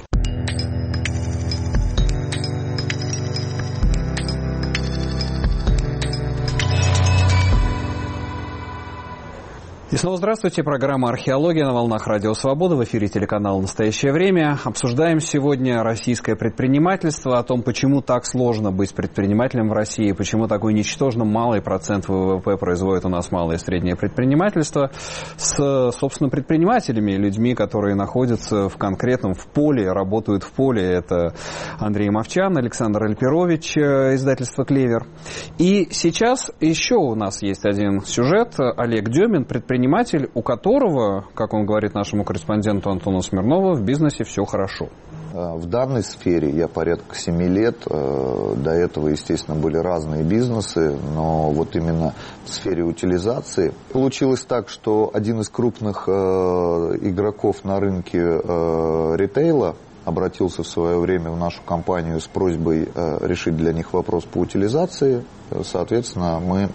И снова здравствуйте. Программа «Археология» на волнах Радио Свобода. В эфире телеканала «Настоящее время». Обсуждаем сегодня российское предпринимательство, о том, почему так сложно быть предпринимателем в России, почему такой ничтожно малый процент ВВП производит у нас малое и среднее предпринимательство, с, собственно, предпринимателями, людьми, которые находятся в конкретном, в поле, работают в поле. Это Андрей Мовчан, Александр Альперович, издательство «Клевер». И сейчас еще у нас есть один сюжет. Олег Демин, предприниматель, у которого, как он говорит нашему корреспонденту Антону Смирнову, в бизнесе все хорошо. В данной сфере я порядка 7 лет. До этого, естественно, были разные бизнесы, но вот именно в сфере утилизации получилось так, что один из крупных игроков на рынке ритейла обратился в свое время в нашу компанию с просьбой решить для них вопрос по утилизации. Соответственно, мы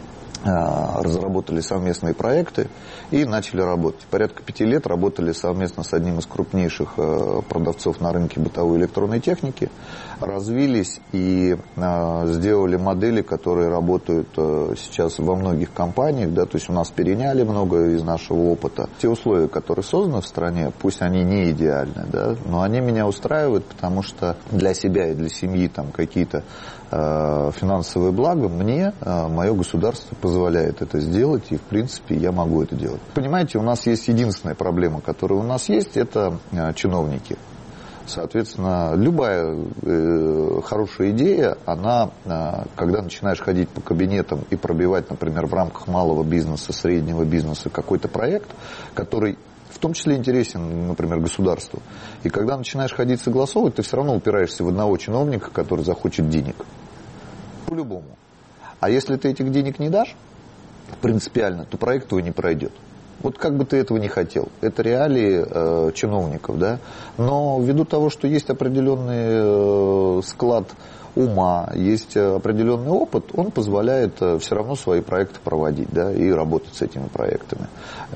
разработали совместные проекты и начали работать. Порядка 5 лет работали совместно с одним из крупнейших продавцов на рынке бытовой электронной техники, развились и сделали модели, которые работают сейчас во многих компаниях, да, то есть у нас переняли много из нашего опыта. Те условия, которые созданы в стране, пусть они не идеальны, да, но они меня устраивают, потому что для себя и для семьи там какие-то финансовые блага мне мое государство позволяет это сделать, и в принципе я могу это делать. Понимаете, у нас есть единственная проблема, которая у нас есть, это чиновники. Соответственно, любая хорошая идея, она, когда начинаешь ходить по кабинетам и пробивать, например, в рамках малого бизнеса, среднего бизнеса какой-то проект, который в том числе интересен, например, государству. И когда начинаешь ходить согласовывать, ты все равно упираешься в одного чиновника, который захочет денег. По-любому. А если ты этих денег не дашь, принципиально, то проект твой не пройдет. Вот как бы ты этого не хотел. Это реалии чиновников, да. Но ввиду того, что есть определенный склад ума, есть определенный опыт, он позволяет все равно свои проекты проводить, да, и работать с этими проектами.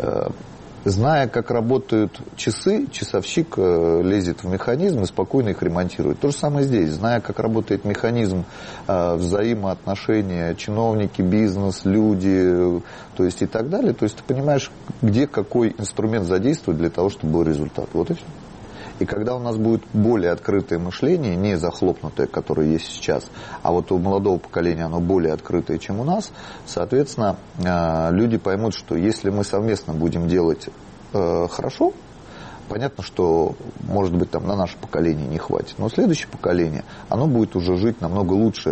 Зная, как работают часы, часовщик лезет в механизм и спокойно их ремонтирует. То же самое здесь. Зная, как работает механизм взаимоотношения чиновники, бизнес, люди, то есть и так далее. То есть ты понимаешь, где какой инструмент задействовать для того, чтобы был результат. Вот и все. И когда у нас будет более открытое мышление, не захлопнутое, которое есть сейчас, а вот у молодого поколения оно более открытое, чем у нас, соответственно, люди поймут, что если мы совместно будем делать хорошо, понятно, что, может быть, там на наше поколение не хватит, но следующее поколение, оно будет уже жить намного лучше.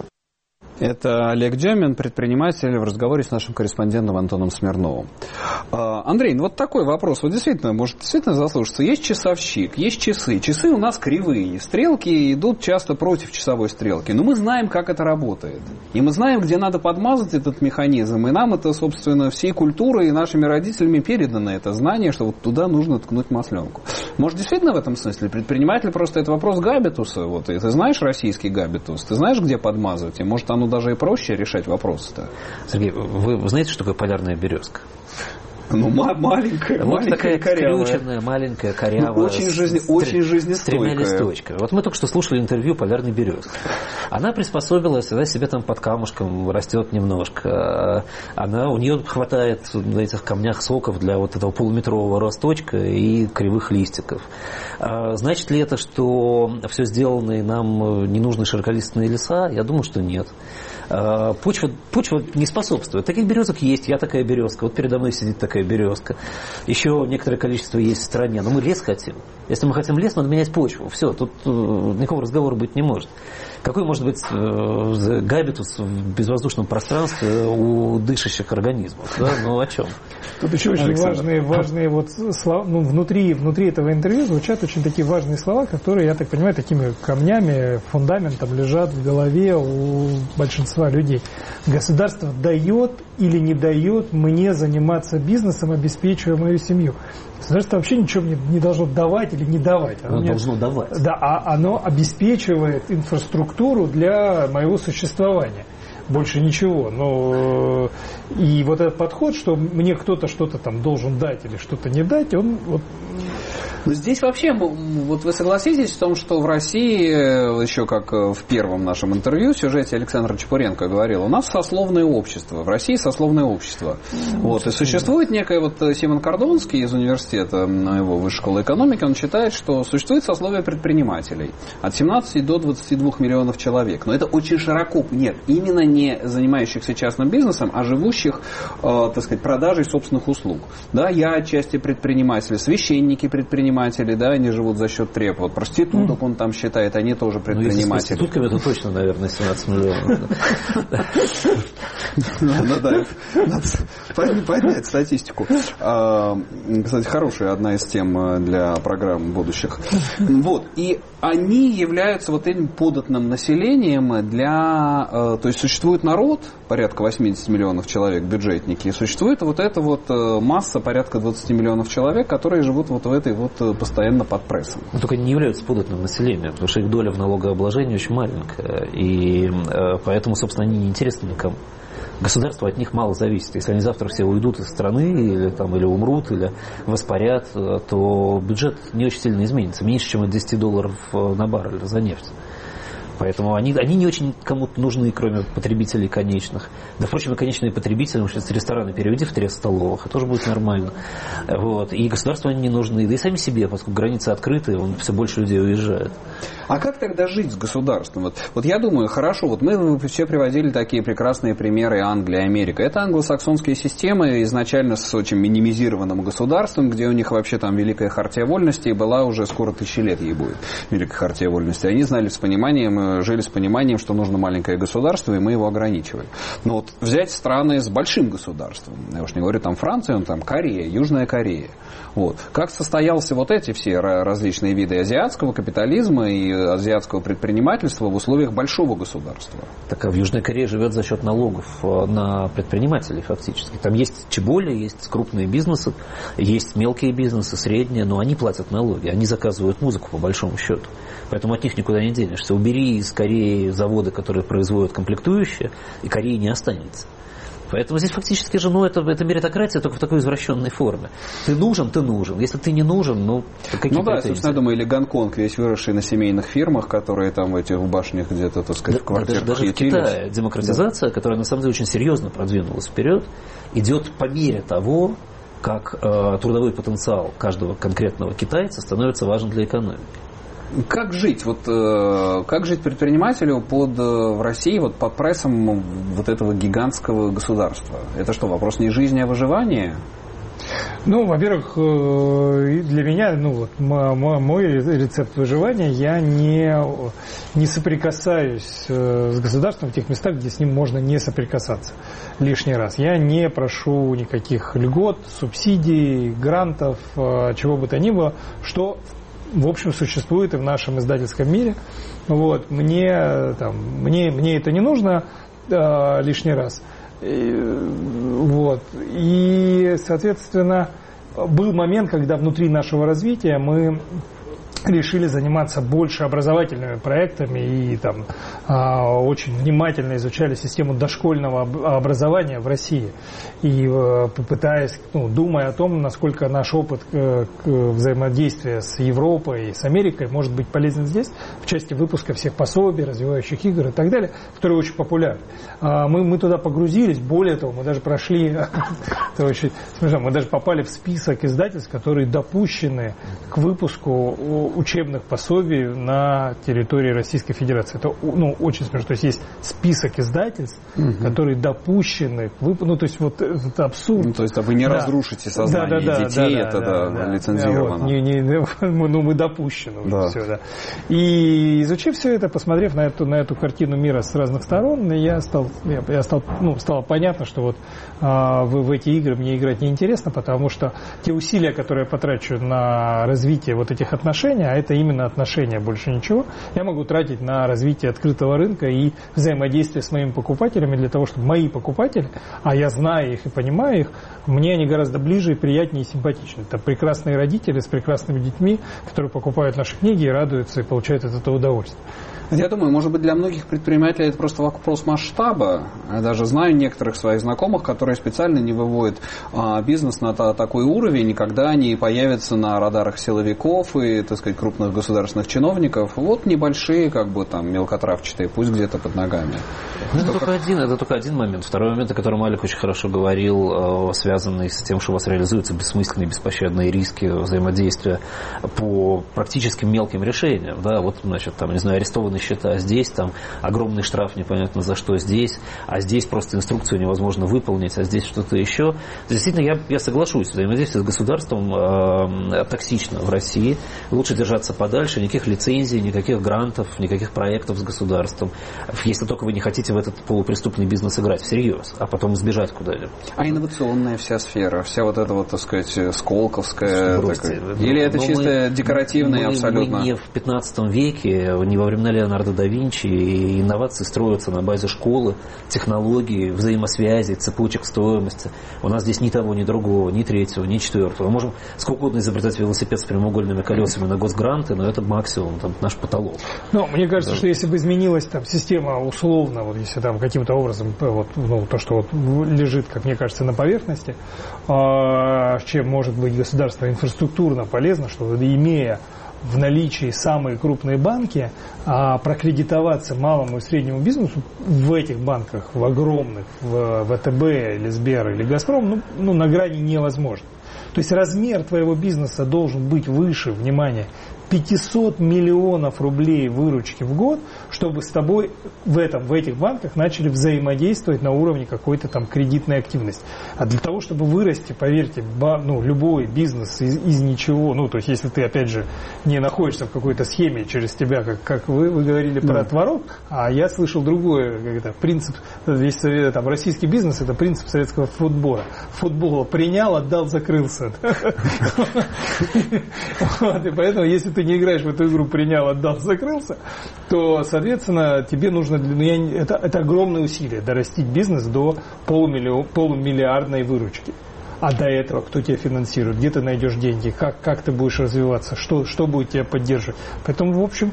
Это Олег Демин, предприниматель, в разговоре с нашим корреспондентом Антоном Смирновым. Андрей, вот такой вопрос. Вот действительно, может действительно заслушаться. Есть часовщик, есть часы. Часы у нас кривые. Стрелки идут часто против часовой стрелки. Но мы знаем, как это работает. И мы знаем, где надо подмазать этот механизм. И нам это, собственно, всей культурой и нашими родителями передано это знание, что вот туда нужно ткнуть масленку. Может, действительно в этом смысле предприниматель просто это вопрос габитуса. Вот, и ты знаешь российский габитус, ты знаешь, где подмазывать, и может оно даже и проще решать вопросы-то. Сергей, вы знаете, что такое полярная березка? Маленькая, вот такая корявая. скрюченная, маленькая, корявая. Очень жизнестойкая. С 3 листочками. Вот мы только что слушали интервью полярной березки. Она приспособилась, она себе там под камушком растет немножко. У нее хватает на этих камнях соков для вот этого полуметрового росточка и кривых листиков. Значит ли это, что все сделанные нам не нужны широколистные леса? Я думаю, что нет. Почва не способствует. Таких березок есть, я такая березка, вот передо мной сидит такая березка. Еще некоторое количество есть в стране, но мы лес хотим. Если мы хотим лес, надо менять почву. Все, тут никакого разговора быть не может. Какой может быть габитус в безвоздушном пространстве у дышащих организмов? Да? Ну о чем? Тут еще очень важные вот слова, внутри этого интервью звучат очень такие важные слова, которые, я так понимаю, такими камнями, фундаментом лежат в голове у большинства людей. Государство дает или не дает мне заниматься бизнесом, обеспечивая мою семью. Государство вообще ничего мне не должно давать или не давать. Оно должно давать. Да, а оно обеспечивает инфраструктуру для моего существования. Больше ничего. Но и вот этот подход, что мне кто-то что-то там должен дать или что-то не дать, он вот... Но здесь вообще, вот вы согласитесь в том, что в России, еще как в первом нашем интервью, в сюжете Александр Чепуренко говорил, у нас сословное общество, в России сословное общество. Вот, и существует некое, вот Симон Кордонский из университета, его высшей школы экономики, он считает, что существует сословие предпринимателей от 17 до 22 миллионов человек. Но это очень широко, нет, именно не занимающихся частным бизнесом, а живущих, так сказать, продажей собственных услуг. Да, я отчасти предприниматель, священники предприниматели, да, они живут за счет треп. Вот проституток он там считает, они тоже предприниматели. Ну, с проститутками это точно, наверное, 17 миллионов. Надо поднять статистику. Кстати, хорошая одна из тем для программ будущих. Вот. И они являются вот этим податным населением для... То есть существует народ, порядка 80 миллионов человек, бюджетники, и существует вот эта вот масса, порядка 20 миллионов человек, которые живут вот в этой вот постоянно под прессом. Но только они не являются податным населением, потому что их доля в налогообложении очень маленькая, и поэтому, собственно, они не интересны никому. Государство от них мало зависит. Если они завтра все уйдут из страны, или умрут, или воспарят, то бюджет не очень сильно изменится. Меньше, чем от $10 на баррель за нефть. Поэтому они не очень кому-то нужны, кроме потребителей конечных. Да, впрочем, и конечные потребители, потому что рестораны переведи в 3 столовых, это тоже будет нормально. Вот. И государству они не нужны, да и сами себе, поскольку границы открыты, все больше людей уезжает. А как тогда жить с государством? Вот я думаю, хорошо, вот мы все приводили такие прекрасные примеры Англии, Америка. Это англосаксонские системы, изначально с очень минимизированным государством, где у них вообще там Великая Хартия Вольности, и была уже скоро 1000 лет ей будет Великая Хартия Вольности. Они знали с пониманием, жили с пониманием, что нужно маленькое государство, и мы его ограничивали. Но вот взять страны с большим государством, я уж не говорю там Франция, там Корея, Южная Корея. Вот. Как состоялся вот эти все различные виды азиатского капитализма и азиатского предпринимательства в условиях большого государства? Так а в Южной Корее живет за счет налогов на предпринимателей фактически. Там есть чеболи, есть крупные бизнесы, есть мелкие бизнесы, средние, но они платят налоги, они заказывают музыку по большому счету. Поэтому от них никуда не денешься. Убери из Кореи заводы, которые производят комплектующие, и Кореи не останется. Поэтому здесь фактически же, это меритократия только в такой извращенной форме. Ты нужен. Если ты не нужен, какие претензии? Собственно, я думаю, или Гонконг, весь выросший на семейных фирмах, которые там в этих башнях где-то, так сказать, в квартирах даже в Китае демократизация, которая на самом деле очень серьезно продвинулась вперед, идет по мере того, как трудовой потенциал каждого конкретного китайца становится важен для экономики. Как жить? Как жить предпринимателю в России под прессом вот этого гигантского государства? Это что, вопрос не жизни, а выживания? Во-первых, для меня, мой рецепт выживания, я не соприкасаюсь с государством в тех местах, где с ним можно не соприкасаться лишний раз. Я не прошу никаких льгот, субсидий, грантов, чего бы то ни было, что в общем существует и в нашем издательском мире. Мне это не нужно лишний раз. И, соответственно, был момент, когда внутри нашего развития мы решили заниматься больше образовательными проектами и там очень внимательно изучали систему дошкольного образования в России. И пытаясь, думая о том, насколько наш опыт взаимодействия с Европой и с Америкой может быть полезен здесь, в части выпуска всех пособий, развивающих игр и так далее, которые очень популярны. Мы туда погрузились, более того, мы даже прошли, это очень смешно, мы даже попали в список издательств, которые допущены к выпуску учебных пособий на территории Российской Федерации. Это очень смешно. То есть есть список издательств, которые допущены к выпуску. То есть вот это абсурд. То есть вы не разрушите сознание детей, это лицензировано. Вот, мы допущены уже все, да. И изучив все это, посмотрев на эту картину мира с разных сторон, стало понятно, что вот в эти игры мне играть неинтересно, потому что те усилия, которые я потрачу на развитие вот этих отношений, а это именно отношения, больше ничего, я могу тратить на развитие открытого рынка и взаимодействие с моими покупателями для того, чтобы мои покупатели, а я знаю их и понимаю их, мне они гораздо ближе и приятнее и симпатичны. Это прекрасные родители с прекрасными детьми, которые покупают наши книги и радуются и получают от этого удовольствие. Я думаю, может быть, для многих предпринимателей это просто вопрос масштаба. Я даже знаю некоторых своих знакомых, которые специально не выводят бизнес на такой уровень, когда они появятся на радарах силовиков и, так сказать, крупных государственных чиновников. Вот небольшие, мелкотравчатые, пусть где-то под ногами. Это только один момент. Второй момент, о котором Алик очень хорошо говорил, связанный с тем, что у вас реализуются бессмысленные, беспощадные риски взаимодействия по практическим мелким решениям. Да, вот, арестованные счета здесь, огромный штраф непонятно за что здесь, а здесь просто инструкцию невозможно выполнить, а здесь что-то еще. Действительно, я соглашусь, взаимодействие с государством токсично в России. Лучше держаться подальше, никаких лицензий, никаких грантов, никаких проектов с государством. Если только вы не хотите в этот полупреступный бизнес играть всерьез, а потом сбежать куда-либо. А инновационная вся сфера, вся вот эта вот, так сказать, сколковская, или это чисто декоративная абсолютно? Мы не в 15 веке, не во времена Леонардо да Винчи, и инновации строятся на базе школы, технологий, взаимосвязи, цепочек стоимости. У нас здесь ни того, ни другого, ни третьего, ни четвертого. Мы можем сколько угодно изобретать велосипед с прямоугольными колесами на госгранты, но это максимум, наш потолок. Мне кажется, что если бы изменилась система условно, если каким-то образом то, что лежит, как мне кажется, на поверхности, чем может быть государство инфраструктурно полезно, что имея в наличии самые крупные банки, прокредитоваться малому и среднему бизнесу в этих банках, в огромных, в ВТБ или Сбер или Газпром, на грани невозможно. То есть размер твоего бизнеса должен быть выше, внимание, 500 миллионов рублей выручки в год, чтобы с тобой в этих банках начали взаимодействовать на уровне какой-то кредитной активности. А для того, чтобы вырасти, поверьте, любой бизнес из ничего, то есть если ты, опять же, не находишься в какой-то схеме, через тебя, как вы говорили про творог, а я слышал другое, принцип, весь российский бизнес, это принцип советского футбола. Футбол принял, отдал, закрылся. И поэтому, если ты не играешь в эту игру, принял, отдал, закрылся, то, соответственно, тебе нужно... Это огромное усилие дорастить бизнес до полумиллиардной выручки. А до этого кто тебя финансирует, где ты найдешь деньги, как ты будешь развиваться, что будет тебя поддерживать. Поэтому, в общем,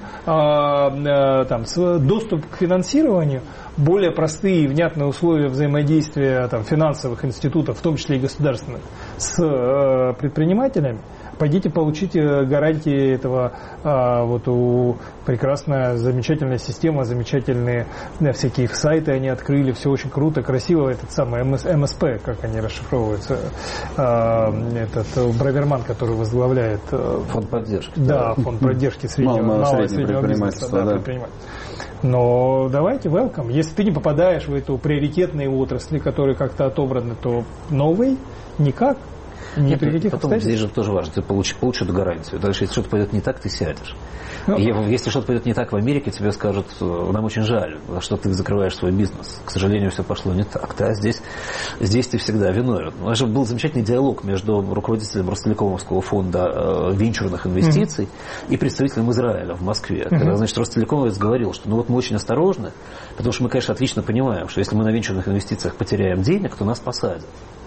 доступ к финансированию, более простые и внятные условия взаимодействия финансовых институтов, в том числе и государственных, с предпринимателями. Пойдите получите гарантии этого, прекрасная, замечательная система, замечательные всякие сайты они открыли, все очень круто, красиво, этот самый МСП, как они расшифровываются, этот Браверман, который возглавляет... Фонд поддержки. Да, фонд поддержки малого и среднего бизнеса. Да. Но давайте, welcome. Если ты не попадаешь в эту приоритетные отрасли, которые как-то отобраны, то новый никак. Потом здесь же тоже важно, ты получишь эту гарантию. Дальше, если что-то пойдет не так, ты сядешь. Если что-то пойдет не так в Америке, тебе скажут, нам очень жаль, что ты закрываешь свой бизнес. К сожалению, все пошло не так. Да? Здесь ты всегда виновен. У нас же был замечательный диалог между руководителем Ростелекомовского фонда венчурных инвестиций и представителем Израиля в Москве. Когда, Ростелекомовец говорил, что мы очень осторожны, потому что мы, конечно, отлично понимаем, что если мы на венчурных инвестициях потеряем денег, то нас посадят.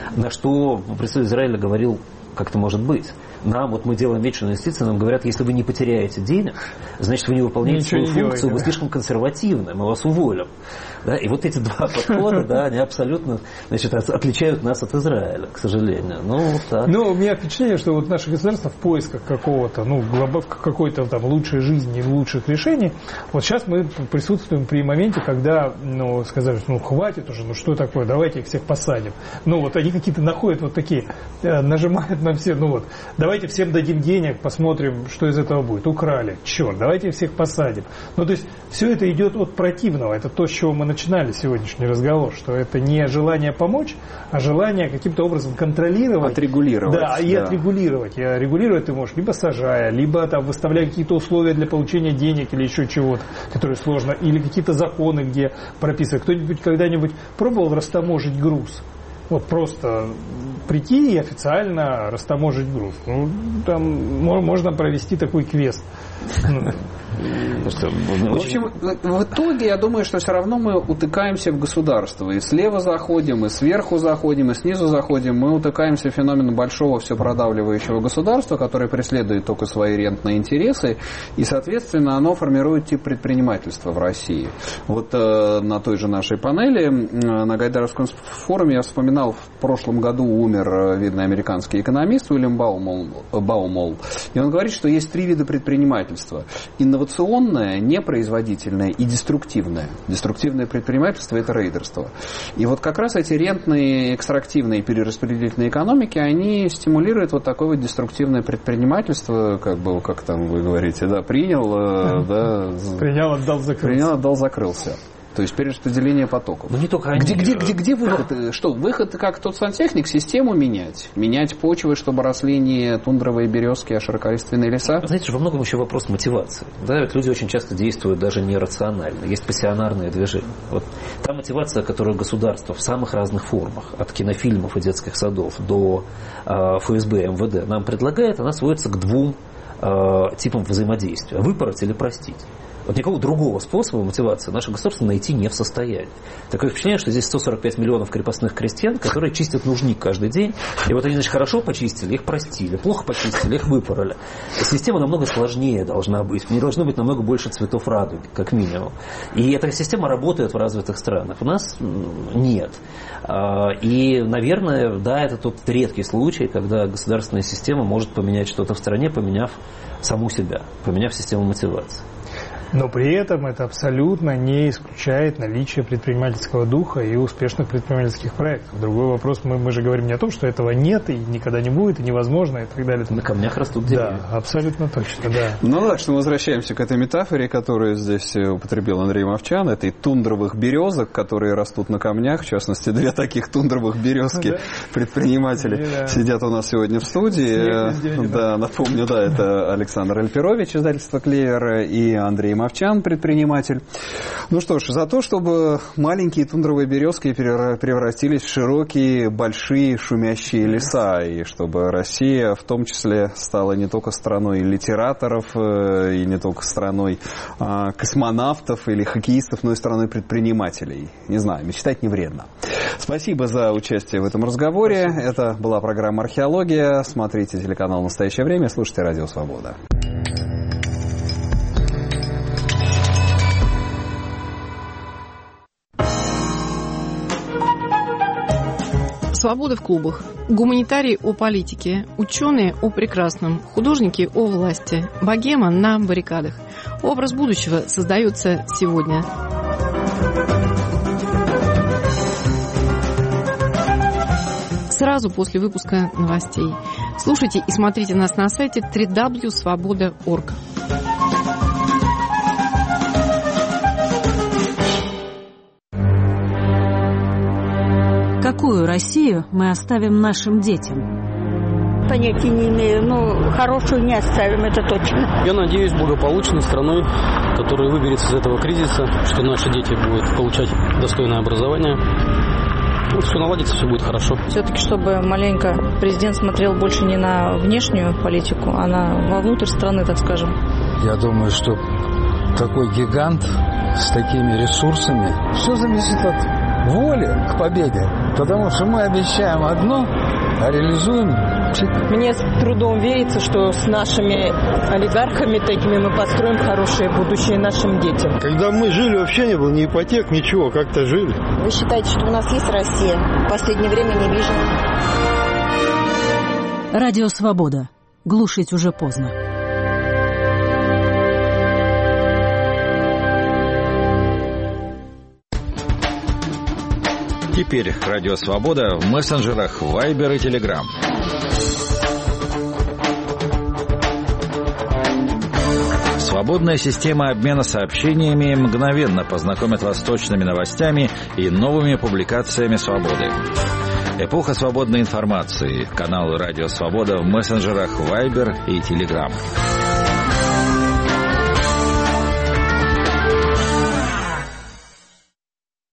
На что представитель Израиля говорил, как это может быть. Нам, вот мы делаем вечную инвестицию, нам говорят, если вы не потеряете денег, значит, вы не выполняете свою функцию, вы слишком консервативны, мы вас уволим. Да? И вот эти два подхода, да, они абсолютно, значит, отличают нас от Израиля, к сожалению. Ну, вот так. Ну, у меня впечатление, что вот наше государство в поисках какого-то, какой-то там лучшей жизни, лучших решений. Вот сейчас мы присутствуем при моменте, когда, сказали, хватит уже, что такое, давайте их всех посадим. Вот они какие-то находят вот такие, нажимают на все, давайте всем дадим денег, посмотрим, что из этого будет. Украли, черт, давайте всех посадим. То есть все это идет от противного. Это то, с чего мы начинали сегодняшний разговор, что это не желание помочь, а желание каким-то образом контролировать. Отрегулировать. Да, и отрегулировать. И регулировать ты можешь либо сажая, либо там выставляя какие-то условия для получения денег или еще чего-то, которое сложно, или какие-то законы, где прописано. Кто-нибудь когда-нибудь пробовал растаможить груз? Вот просто прийти и официально растаможить груз. Там можно провести такой квест. В общем, в итоге, я думаю, что все равно мы утыкаемся в государство. И слева заходим, и сверху заходим, и снизу заходим. Мы утыкаемся в феномен большого все продавливающего государства, которое преследует только свои рентные интересы. И, соответственно, оно формирует тип предпринимательства в России. Вот на той же нашей панели, на Гайдаровском форуме, я вспоминал, в прошлом году умер видный американский экономист Уильям Баумолл. И он говорит, что есть 3 вида предпринимательства. Инновационное, непроизводительное и деструктивное. Деструктивное предпринимательство – это рейдерство. И вот как раз эти рентные, экстрактивные, перераспределительные экономики, они стимулируют вот такое вот деструктивное предпринимательство, как там вы говорите, принял, принял, отдал, закрылся. То есть перераспределение потоков. Но не только они. Где выход? Что, выход, как тот сантехник, систему менять? Менять почвы, чтобы росли не тундровые березки, а широколиственные леса? Знаете, во многом еще вопрос мотивации. Да, ведь люди очень часто действуют даже нерационально. Есть пассионарные движения. Вот та мотивация, которую государство в самых разных формах, от кинофильмов и детских садов до ФСБ, МВД, нам предлагает, она сводится к 2 типам взаимодействия. Выпороть или простить. Вот никакого другого способа мотивации наше государство найти не в состоянии. Такое впечатление, что здесь 145 миллионов крепостных крестьян, которые чистят нужник каждый день. И вот они, значит, хорошо почистили, их простили, плохо почистили, их выпороли. Система намного сложнее должна быть. В ней должно быть намного больше цветов радуги, как минимум. И эта система работает в развитых странах. У нас нет. И, наверное, да, это тот редкий случай, когда государственная система может поменять что-то в стране, поменяв саму себя, поменяв систему мотивации. Но при этом это абсолютно не исключает наличие предпринимательского духа и успешных предпринимательских проектов. Другой вопрос, мы же говорим не о том, что этого нет и никогда не будет, и невозможно, и так далее. На камнях растут деревья. Да, абсолютно точно, да. Ну так что мы возвращаемся к этой метафоре, которую здесь употребил Андрей Мовчан, этой тундровых березок, которые растут на камнях, в частности, 2 таких тундровых березки предприниматели сидят у нас сегодня в студии. Да, напомню, это Александр Альперович, издательство «Клевер», и Андрей Мовчан, предприниматель. Ну что ж, за то, чтобы маленькие тундровые березки превратились в широкие, большие, шумящие леса, и чтобы Россия в том числе стала не только страной литераторов, и не только страной космонавтов или хоккеистов, но и страной предпринимателей. Не знаю, мечтать не вредно. Спасибо за участие в этом разговоре. Это была программа «Археология». Смотрите телеканал «Настоящее время», слушайте «Радио Свобода». Свобода в клубах. Гуманитарии о политике, ученые о прекрасном, художники о власти, богема на баррикадах. Образ будущего создается сегодня. Сразу после выпуска новостей. Слушайте и смотрите нас на сайте www.svoboda.org. Какую Россию мы оставим нашим детям? Понятия не имею, но хорошую не оставим, это точно. Я надеюсь, благополучной страной, которая выберется из этого кризиса, что наши дети будут получать достойное образование. Вот все наладится, все будет хорошо. Все-таки, чтобы маленько президент смотрел больше не на внешнюю политику, а вовнутрь страны, так скажем. Я думаю, что такой гигант с такими ресурсами, все зависит от воли к победе, потому что мы обещаем одно, а реализуем. Мне с трудом верится, что с нашими олигархами такими мы построим хорошее будущее нашим детям. Когда мы жили, вообще не было ни ипотек, ничего, как-то жили. Вы считаете, что у нас есть Россия? В последнее время не вижу. Радио «Свобода». Глушить уже поздно. Теперь Радио Свобода в мессенджерах Viber и Telegram. Свободная система обмена сообщениями мгновенно познакомит вас с точными новостями и новыми публикациями «Свободы». Эпоха свободной информации. Каналы «Радио Свобода» в мессенджерах Viber и Telegram.